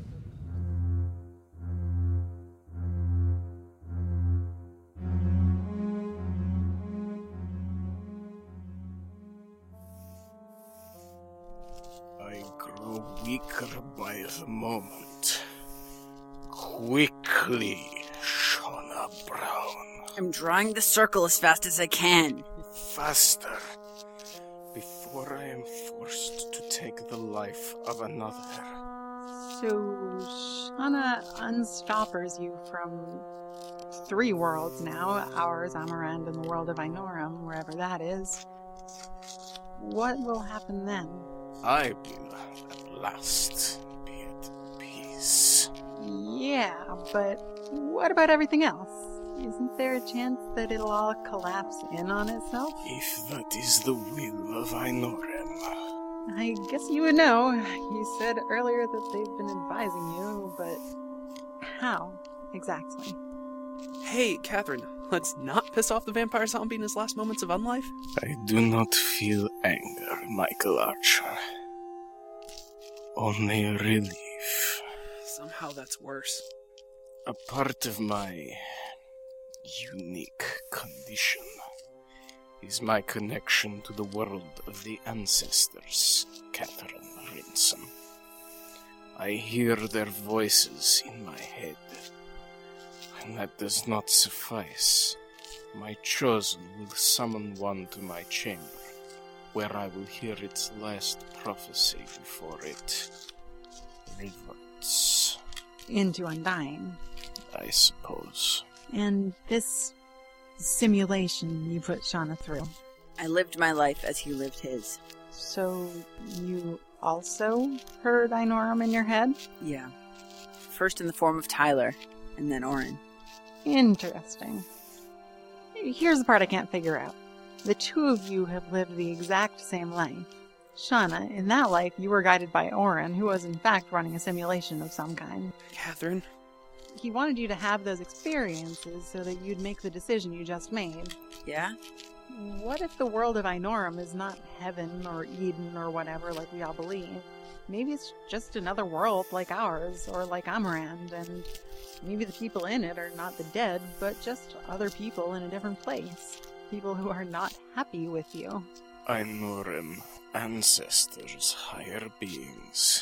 I grow weaker by the moment. Quickly, Shauna Brown. I'm drawing the circle as fast as I can. Faster. Before I am forced to take the life of another. So, Shauna unstoppers you from 3 worlds now. Ours, Amarand, and the world of Ainoram, wherever that is. What will happen then? I will, at last, be at peace. Yeah, but what about everything else? Isn't there a chance that it'll all collapse in on itself? If that is the will of Ainoram. I guess you would know. You said earlier that they've been advising you, but how exactly? Hey, Catherine, let's not piss off the vampire zombie in his last moments of unlife. I do not feel anger, Michael Archer. Only relief. Somehow that's worse. A part of my unique condition is my connection to the world of the ancestors, Catherine Rinson. I hear their voices in my head. And that does not suffice. My chosen will summon one to my chamber, where I will hear its last prophecy before it reverts. Into Undying. I suppose. And this simulation you put Shauna through. I lived my life as he lived his. So you also heard Ainoram in your head? Yeah. First in the form of Tyler, and then Orin. Interesting. Here's the part I can't figure out. The two of you have lived the exact same life. Shauna, in that life, you were guided by Orin, who was in fact running a simulation of some kind. Catherine? He wanted you to have those experiences so that you'd make the decision you just made. Yeah? What if the world of Ainoram is not heaven or Eden or whatever like we all believe? Maybe it's just another world like ours, or like Amarand, and maybe the people in it are not the dead, but just other people in a different place. People who are not happy with you. Ainoram, ancestors, higher beings.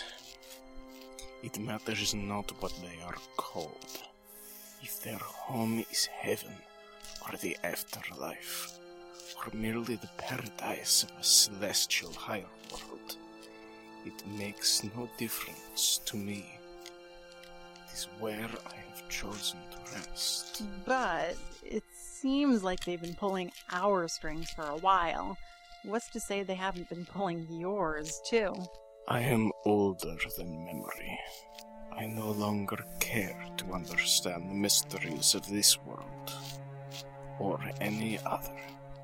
It matters not what they are called. If their home is heaven, or the afterlife, or merely the paradise of a celestial higher world, it makes no difference to me. It is where I have chosen to rest. But it seems like they've been pulling our strings for a while. What's to say they haven't been pulling yours, too? I am older than memory. I no longer care to understand the mysteries of this world. or any other.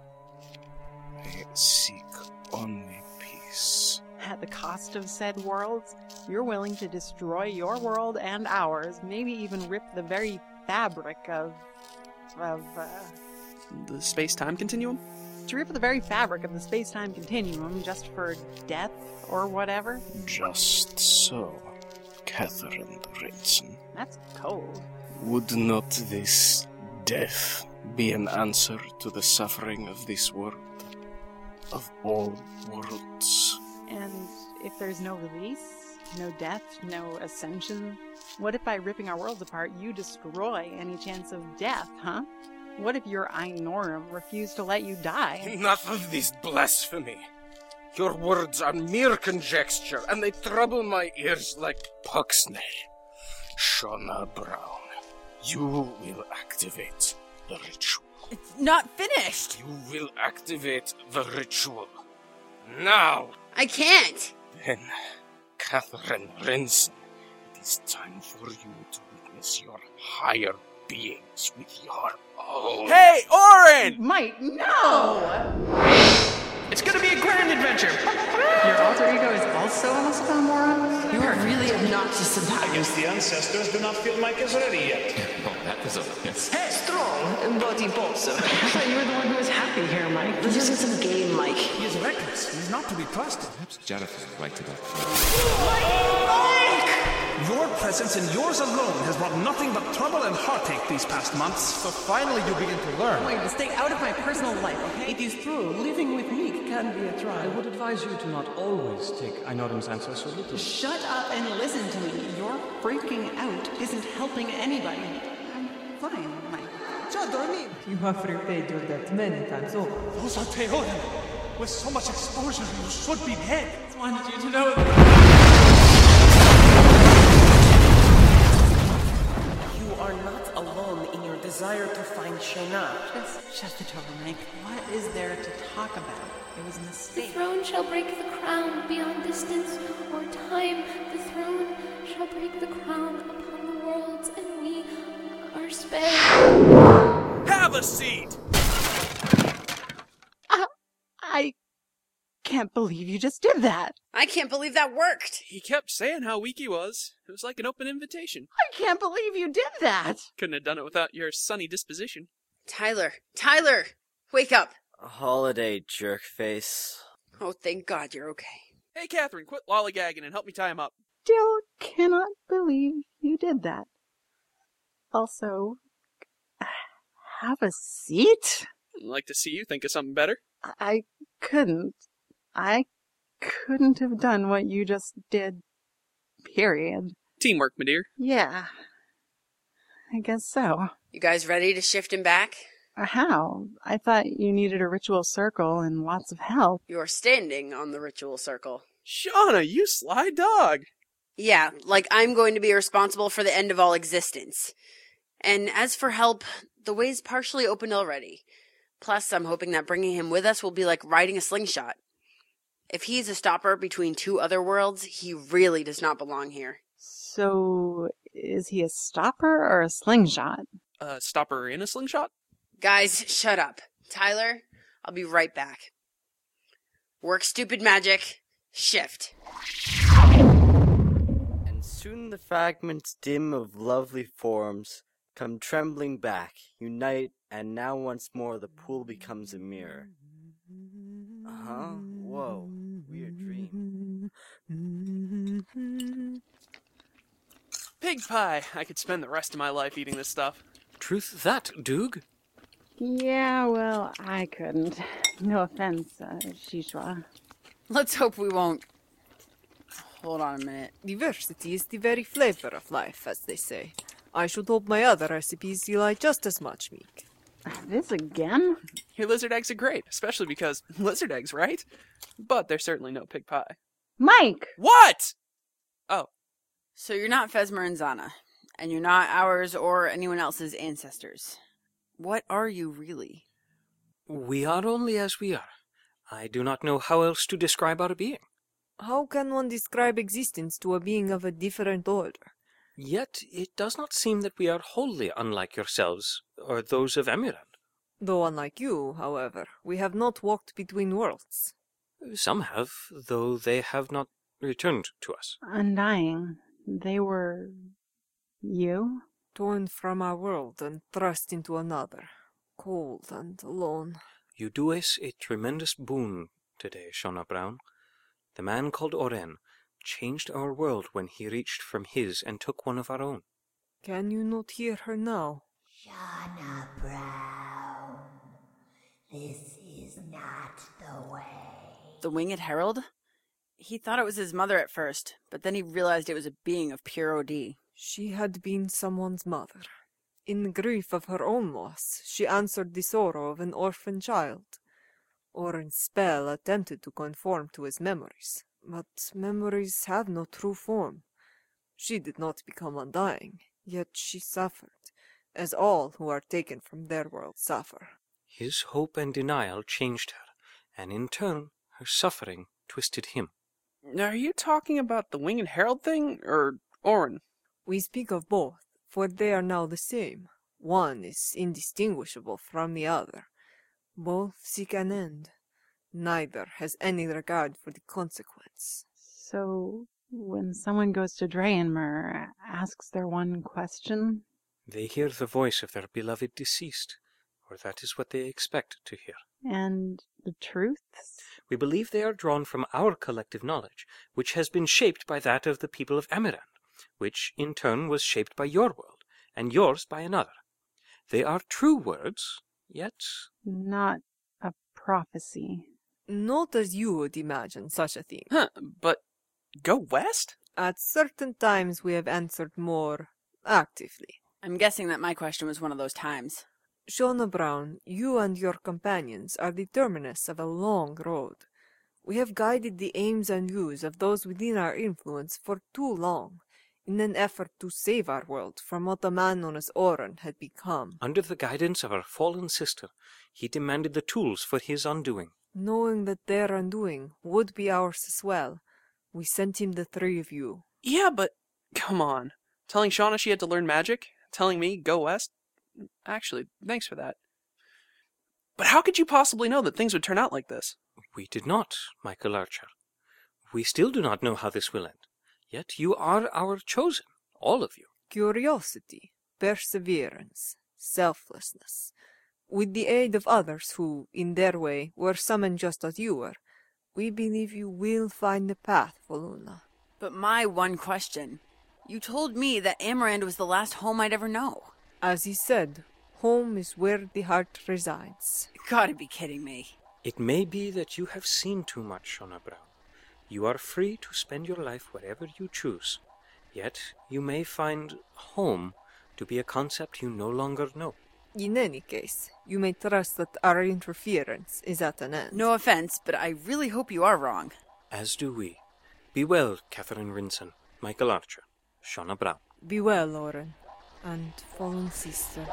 I seek only peace. At the cost of said worlds, you're willing to destroy your world and ours, maybe even rip the very fabric of The space-time continuum? to rip the very fabric of the space-time continuum just for death or whatever? Just so, Catherine Rinson. That's cold. Would not this death be an answer to the suffering of this world? Of all worlds? And if there's no release, no death, no ascension, what if by ripping our worlds apart you destroy any chance of death, huh? What if your Ainorum refused to let you die? Enough of this blasphemy! Your words are mere conjecture, and they trouble my ears like Puxney. Shauna Brown, you will activate the ritual. It's not finished! You will activate the ritual. Now! I can't! Then, Catherine Rinson, it is time for you to witness your higher beings with your own. Hey, Orin! Mike, no! It's gonna be a grand adventure! Your alter ego is also a Muslim moron? You are really obnoxious about I guess the ancestors do not feel Mike is ready yet. Oh, that was obvious. Strong, but impulsive. I thought you were the one who was happy here, Mike. This isn't some game, Mike. He is reckless. He's not to be trusted. Perhaps Jareth is right about Your presence and yours alone has brought nothing but trouble and heartache these past months. So finally you begin to learn. Wait, stay out of my personal life, okay? It is true, living with Meek can be a trial. I would advise you to not always take Ainorim's answer so little. Shut up and listen to me. Your freaking out isn't helping anybody. I'm fine, Mike. You have repaid your debt many times over. Those are Theoden. With so much exposure, you should be dead. I just wanted you to know You are not alone in your desire to find Shayna. Just shut the door, Mike. What is there to talk about? It was a The mistake. throne shall break the crown beyond distance or time. The throne shall break the crown upon the worlds, and we are spared. Have a seat! I can't believe you just did that. I can't believe that worked! He kept saying how weak he was. It was like an open invitation. I can't believe you did that. Couldn't have done it without your sunny disposition. Tyler! Wake up! A holiday, jerkface. Oh, thank God you're okay. Hey, Catherine, quit lollygagging and help me tie him up. Still cannot believe you did that. Also, have a seat? I'd like to see you think of something better. I couldn't have done what you just did. Period. Teamwork, my dear. Yeah. I guess so. You guys ready to shift him back? How? I thought you needed a ritual circle and lots of help. You're standing on the ritual circle. Shauna, you sly dog. Yeah, like I'm going to be responsible for the end of all existence. And as for help, the way's partially opened already. Plus, I'm hoping that bringing him with us will be like riding a slingshot. If he's a stopper between two other worlds, he really does not belong here. So, is he a stopper or a slingshot? Stopper in a slingshot? Guys, shut up. Tyler, I'll be right back. Work stupid magic. Shift. And soon the fragments dim of lovely forms come trembling back, unite, and now once more the pool becomes a mirror. Uh-huh. Whoa. Weird dream. Pig pie! I could spend the rest of my life eating this stuff. Truth that, Doog. Yeah, well, I couldn't. No offense, Shishwa. Let's hope we won't. Hold on a minute. Diversity is the very flavor of life, as they say. I should hope my other recipes delight just as much, Meek. This again? Your lizard eggs are great, especially because lizard eggs, right? But there's certainly no pig pie. Mike! What? Oh. So you're not Fesmer and Zana, and you're not ours or anyone else's ancestors. What are you really? We are only as we are. I do not know how else to describe our being. How can one describe existence to a being of a different order? Yet it does not seem that we are wholly unlike yourselves, or those of Emirand. Though unlike you, however, we have not walked between worlds. Some have, though they have not returned to us. Undying. They were... you? Torn from our world and thrust into another. Cold and alone. You do us a tremendous boon today, Shauna Brown. The man called Oren changed our world when he reached from his and took one of our own. Can you not hear her now? Shauna Brown, this is not the way. The Winged Herald? He thought it was his mother at first, but then he realized it was a being of pure OD. She had been someone's mother. In the grief of her own loss, she answered the sorrow of an orphan child. Oren's spell attempted to conform to his memories, but memories have no true form. She did not become undying, yet she suffered, as all who are taken from their world suffer. His hope and denial changed her, and in turn, her suffering twisted him. Are you talking about the Winged Herald thing, or Oren? We speak of both, for they are now the same. One is indistinguishable from the other. Both seek an end. Neither has any regard for the consequence. So, when someone goes to Draenmer, asks their one question? They hear the voice of their beloved deceased, or that is what they expect to hear. And the truths? We believe they are drawn from our collective knowledge, which has been shaped by that of the people of Amirand, which in turn was shaped by your world, and yours by another. They are true words, yet... not a prophecy. Not as you would imagine such a thing. But go west? At certain times we have answered more actively. I'm guessing that my question was one of those times. Shauna Brown, you and your companions are the terminus of a long road. We have guided the aims and views of those within our influence for too long, in an effort to save our world from what a man known as Oren had become. Under the guidance of our fallen sister, he demanded the tools for his undoing. Knowing that their undoing would be ours as well, we sent him the three of you. Yeah, but come on. Telling Shauna she had to learn magic? Telling me go west? Actually, thanks for that. But how could you possibly know that things would turn out like this? We did not, Michael Archer. We still do not know how this will end. Yet you are our chosen, all of you. Curiosity, perseverance, selflessness. With the aid of others who, in their way, were summoned just as you were, we believe you will find the path, Voluna. But my one question. You told me that Amirand was the last home I'd ever know. As he said, home is where the heart resides. You gotta be kidding me. It may be that you have seen too much, Shauna Brown. You are free to spend your life wherever you choose. Yet you may find home to be a concept you no longer know. In any case, you may trust that our interference is at an end. No offense, but I really hope you are wrong. As do we. Be well, Catherine Rinson, Michael Archer, Shauna Brown. Be well, Lauren, and fallen sister.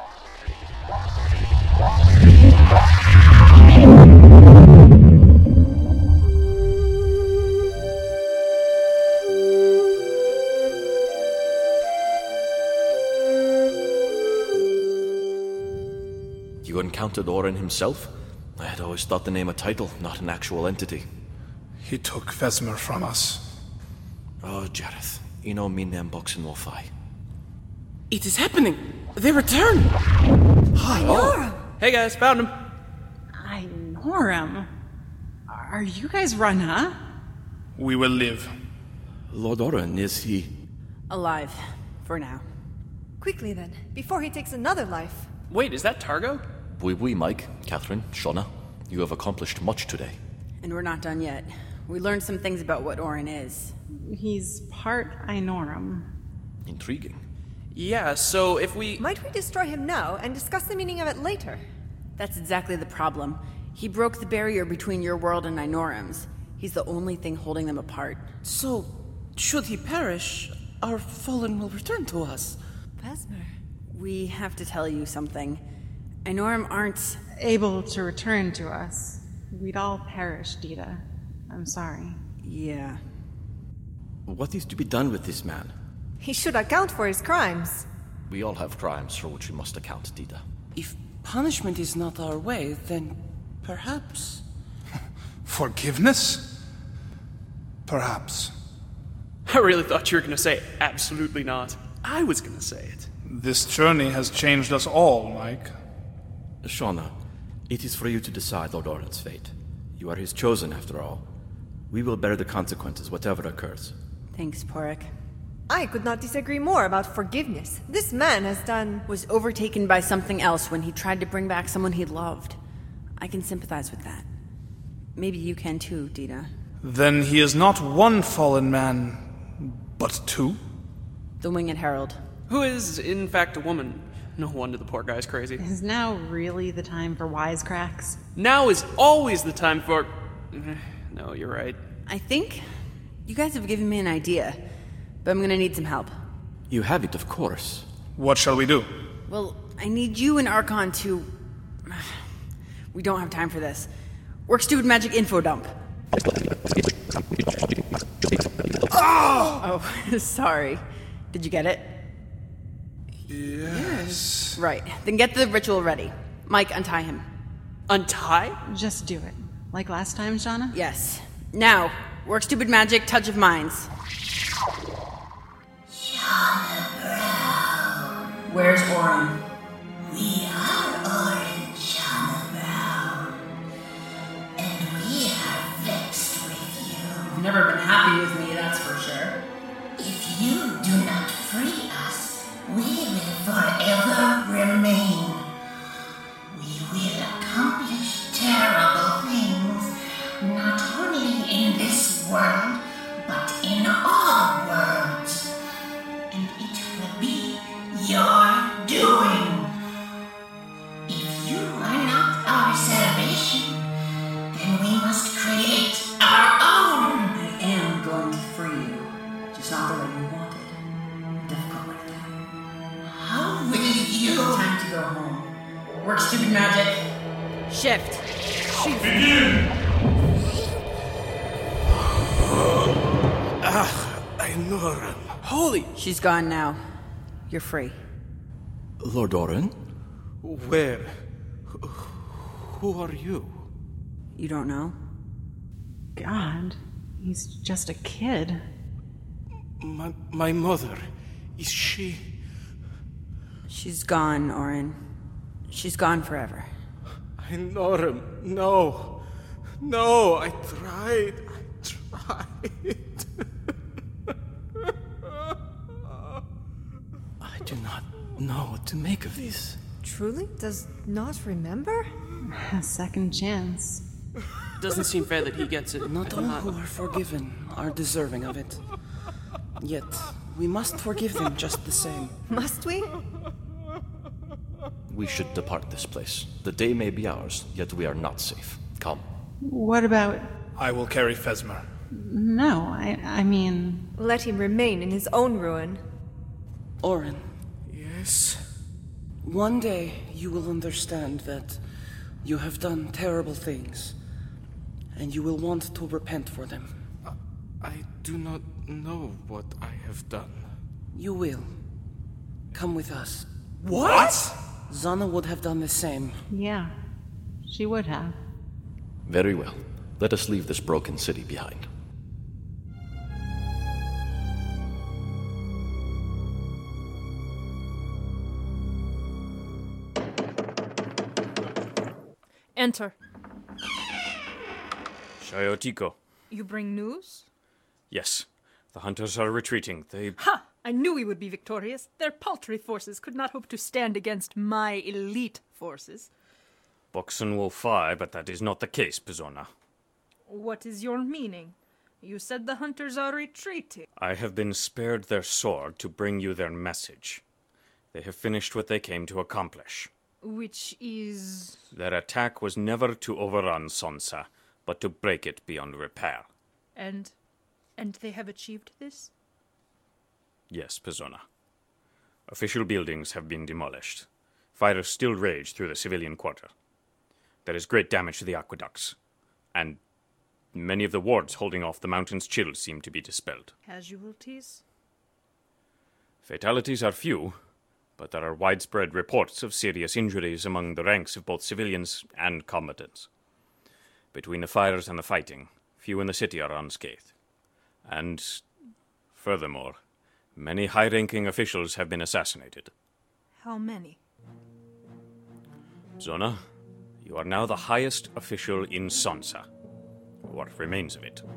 You encountered Oren himself? I had always thought the name a title, not an actual entity. He took Vesmer from us. Oh, Jareth. Ino minem boxen wolfai. It is happening! They return! Hi, Nora! Hey guys, found him! Inoram? Are you guys Rana? We will live. Lord Oren, is he... Alive. For now. Quickly then, before he takes another life. Wait, is that Targo? Oui, Mike, Catherine, Shauna. You have accomplished much today. And we're not done yet. We learned some things about what Oren is. He's part Inoram. Intriguing. Yeah, so if we... Might we destroy him now and discuss the meaning of it later? That's exactly the problem. He broke the barrier between your world and Inoram's. He's the only thing holding them apart. So, should he perish, our fallen will return to us. Vesmer. We have to tell you something. Inoram aren't... able to return to us. We'd all perish, Dita. I'm sorry. Yeah. What is to be done with this man? He should account for his crimes. We all have crimes for which we must account, Dita. If punishment is not our way, then perhaps... Forgiveness? Perhaps. I really thought you were going to say absolutely not. I was going to say it. This journey has changed us all, Mike. Shauna, it is for you to decide Lord Orin's fate. You are his chosen, after all. We will bear the consequences, whatever occurs. Thanks, Porik. I could not disagree more about forgiveness. This man has done... Was overtaken by something else when he tried to bring back someone he loved. I can sympathize with that. Maybe you can too, Dita. Then he is not one fallen man, but two? The Winged Herald. Who is, in fact, a woman. No wonder the poor guy's crazy. Is now really the time for wisecracks? Now is always the time for... No, you're right. I think you guys have given me an idea, but I'm gonna need some help. You have it, of course. What shall we do? Well, I need you and Archon to... We don't have time for this. Work stupid magic info dump. Oh, sorry. Did you get it? Yes. Right. Then get the ritual ready. Mike, untie him. Untie? Just do it. Like last time, Shauna? Yes. Now, work stupid magic, touch of minds. Shauna Brown. Where's Orin? We are Orin Shauna Brown. And we are vexed with you. You've never been happy with me, that's for sure. If you do not free us, we will forever remain. We will accomplish terrible things, not only in this world, but in all worlds. And it will be your doing. If you are not our salvation, then we must create our own. I am going to free you, just not the way you wanted. Difficult like that. How will you? Time to go home. Work stupid magic. Shift. Ainoran. Holy! She's gone now. You're free. Lord Orin? Where? Who are you? You don't know? God, he's just a kid. My mother. Is she... She's gone, Orin. She's gone forever. Ainoran, no. No, I tried. I do not know what to make of this. Truly does not remember? A second chance. Doesn't seem fair that he gets it. Not all who are forgiven are deserving of it. Yet, we must forgive them just the same. Must we? We should depart this place. The day may be ours, yet we are not safe. Come. What about... I will carry Fesmer. No, I mean... Let him remain in his own ruin. Orin, Yes? one day you will understand that you have done terrible things, and you will want to repent for them. I do not know what I have done. You will. Come with us. What? Zana would have done the same. Yeah, she would have. Very well. Let us leave this broken city behind. Enter. Shayotiko. You bring news? Yes. The hunters are retreating. They... Ha! I knew we would be victorious. Their paltry forces could not hope to stand against my elite forces. Boxen will fly, but that is not the case, Pizona. What is your meaning? You said the hunters are retreating. I have been spared their sword to bring you their message. They have finished what they came to accomplish. Which is... Their attack was never to overrun Sonsa, but to break it beyond repair. And they have achieved this? Yes, Pizona. Official buildings have been demolished. Fires still rage through the civilian quarter. There is great damage to the aqueducts, and many of the wards holding off the mountain's chill seem to be dispelled. Casualties? Fatalities are few, but there are widespread reports of serious injuries among the ranks of both civilians and combatants. Between the fires and the fighting, few in the city are unscathed. And, furthermore, many high-ranking officials have been assassinated. How many? Zona, you are now the highest official in Sansa. What remains of it.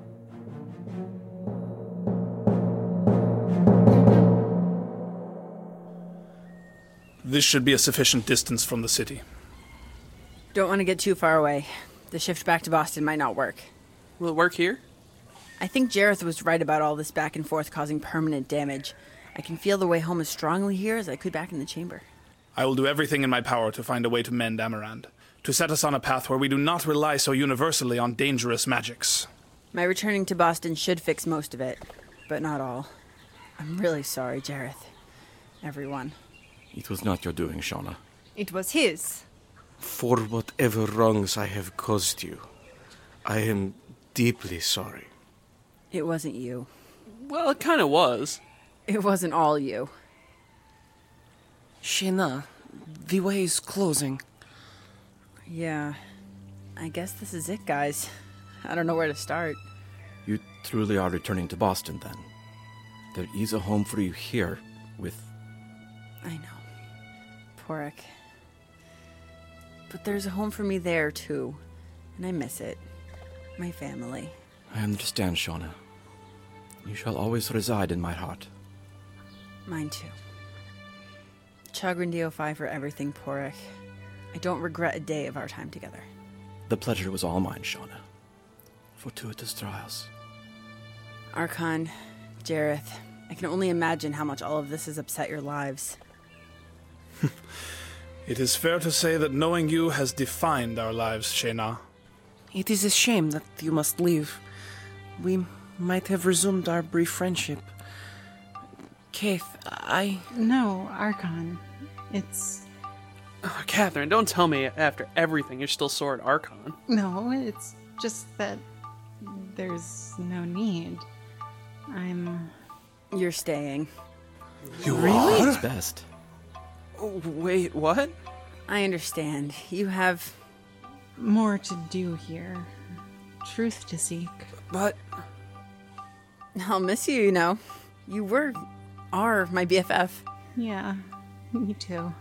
This should be a sufficient distance from the city. Don't want to get too far away. The shift back to Boston might not work. Will it work here? I think Jareth was right about all this back and forth causing permanent damage. I can feel the way home as strongly here as I could back in the chamber. I will do everything in my power to find a way to mend Amarand, to set us on a path where we do not rely so universally on dangerous magics. My returning to Boston should fix most of it, but not all. I'm really sorry, Jareth. Everyone. It was not your doing, Shauna. It was his. For whatever wrongs I have caused you, I am deeply sorry. It wasn't you. Well, it kind of was. It wasn't all you. Shayna, the way is closing. Yeah. I guess this is it, guys. I don't know where to start. You truly are returning to Boston, then. There is a home for you here, with... I know. Porik. But there's a home for me there, too. And I miss it. My family. I understand, Shauna. You shall always reside in my heart. Mine, too. Chagrin DO5 for everything, Porik. I don't regret a day of our time together. The pleasure was all mine, Shauna. Fortuitous trials. Archon, Jareth, I can only imagine how much all of this has upset your lives. It is fair to say that knowing you has defined our lives, Shayna. It is a shame that you must leave. We might have resumed our brief friendship. Keith, No, Archon. It's... Oh, Catherine, don't tell me after everything you're still sore at Archon. No, it's just that there's no need. You're staying. You really? What's best? Oh, wait, what? I understand. You have... more to do here. Truth to seek. But... I'll miss you, you know. You are my BFF. Yeah, me too.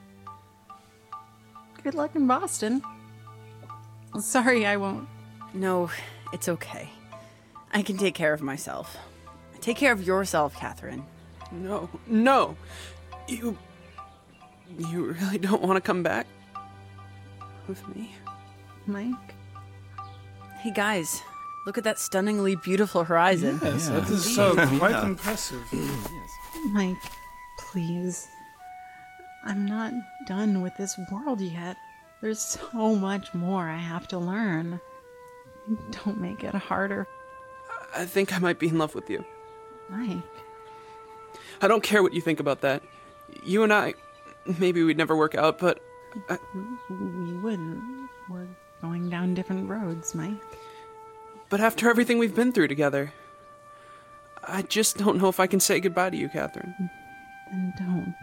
Good luck in Boston. Sorry, I won't. No, it's okay. I can take care of myself. Take care of yourself, Catherine. No. You really don't want to come back with me? Mike? Hey, guys. Look at that stunningly beautiful horizon. Yes, that is quite impressive. Mike, please. I'm not done with this world yet. There's so much more I have to learn. Don't make it harder. I think I might be in love with you. Mike. I don't care what you think about that. You and I, maybe we'd never work out, but... We wouldn't. We're going down different roads, Mike. But after everything we've been through together, I just don't know if I can say goodbye to you, Catherine. Then don't.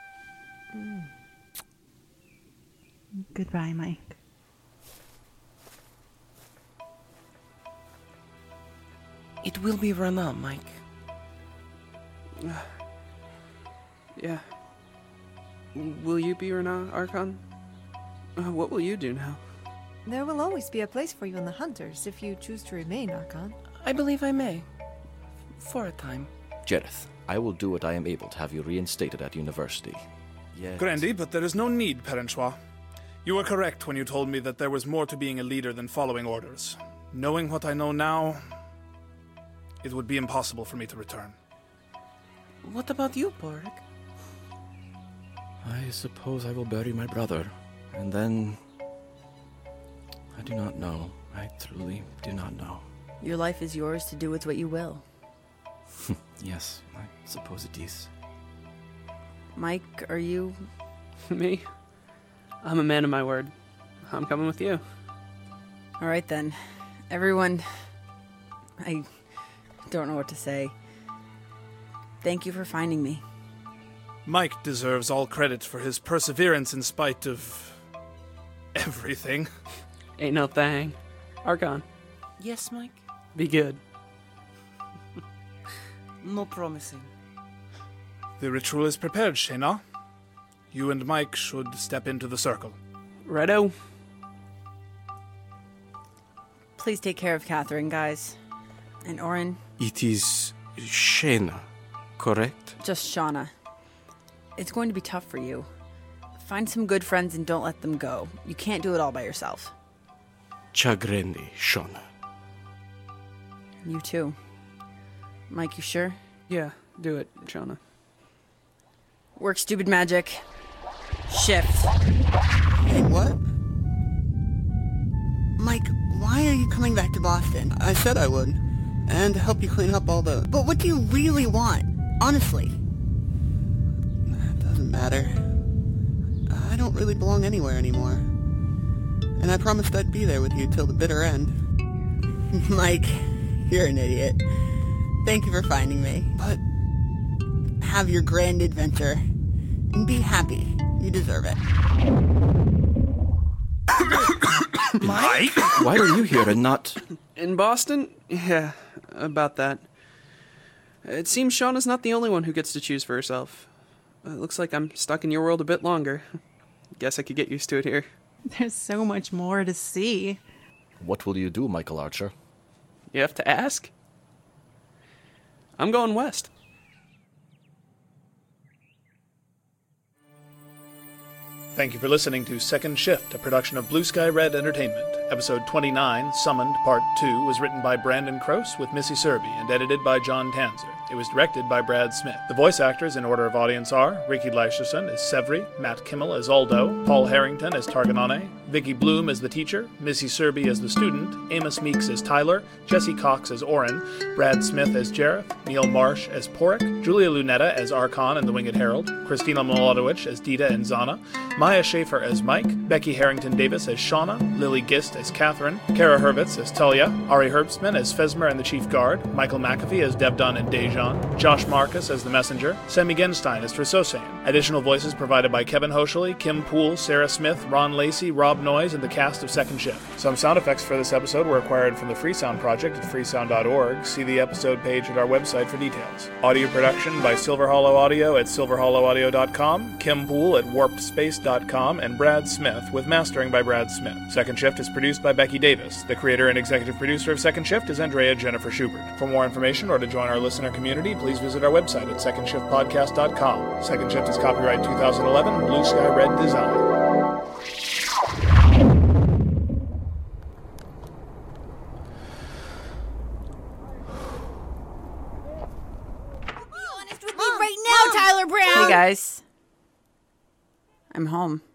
Goodbye, Mike. It will be Rana, Mike. Yeah. Will you be Rana, Archon? What will you do now? There will always be a place for you in the Hunters if you choose to remain, Archon. I believe I may. For a time. Jareth, I will do what I am able to have you reinstated at university. Yet... Grandy, but there is no need, Perenchois. You were correct when you told me that there was more to being a leader than following orders. Knowing what I know now, it would be impossible for me to return. What about you, Porik? I suppose I will bury my brother, and then... I do not know. I truly do not know. Your life is yours to do with what you will. Yes, I suppose it is. Mike, are you... Me? I'm a man of my word. I'm coming with you. All right, then. Everyone... I don't know what to say. Thank you for finding me. Mike deserves all credit for his perseverance in spite of everything. Ain't no thing. Archon, Yes, Mike? be good. No promising. The ritual is prepared, Shayna. You and Mike should step into the circle. Righto. Please take care of Catherine, guys. And Orin, It is Shayna, correct? just Shauna. It's going to be tough for you. Find some good friends and don't let them go. You can't do it all by yourself. Chagreni, Shona. You too. Mike, you sure? Yeah, do it, Shauna. Work stupid magic. Shift. Hey, what? Mike, why are you coming back to Boston? I said I would. And to help you clean up all the... But what do you really want? Honestly. It doesn't matter. I don't really belong anywhere anymore. And I promised I'd be there with you till the bitter end. Mike, you're an idiot. Thank you for finding me. But have your grand adventure. And be happy. You deserve it. Mike? Why are you here and not... In Boston? Yeah, about that. It seems Shauna's not the only one who gets to choose for herself. It looks like I'm stuck in your world a bit longer. Guess I could get used to it here. There's so much more to see. What will you do, Michael Archer? You have to ask? I'm going west. Thank you for listening to Second Shift, a production of Blue Sky Red Entertainment. Episode 29, Summoned, Part 2, was written by Brandon Crouse with Missy Serby and edited by John Tanzer. It was directed by Brad Smith. The voice actors in order of audience are Ricky Leischerson as Severi, Matt Kimmel as Aldo, Paul Harrington as Targanone, Vicky Bloom as the teacher, Missy Serby as the student, Amos Meeks as Tyler, Jesse Cox as Orin, Brad Smith as Jareth, Neil Marsh as Porrick, Julia Lunetta as Archon and the Winged Herald, Christina Milodowicz as Dita and Zana, Maya Schaefer as Mike, Becky Harrington-Davis as Shauna, Lily Gist as Catherine, Kara Hurwitz as Talia, Ari Herbstman as Fesmer and the Chief Guard, Michael McAfee as Devdun and Dejan, Josh Marcus as the Messenger, Semi Genstein as Trisosain. Additional voices provided by Kevin Hoshely, Kim Poole, Sarah Smith, Ron Lacey, Rob Noyes, and the cast of Second Shift. Some sound effects for this episode were acquired from the Freesound Project at freesound.org. See the episode page at our website for details. Audio production by Silver Hollow Audio at silverhollowaudio.com, Kim Poole at warpedspace.com, and Brad Smith, with mastering by Brad Smith. Second Shift is produced by Becky Davis. The creator and executive producer of Second Shift is Andrea Jennifer Schubert. For more information or to join our listener community, please visit our website at secondshiftpodcast.com. Second Shift is copyright 2011, Blue Sky Red Design. Right now, Tyler Brown! Hey, guys. I'm home.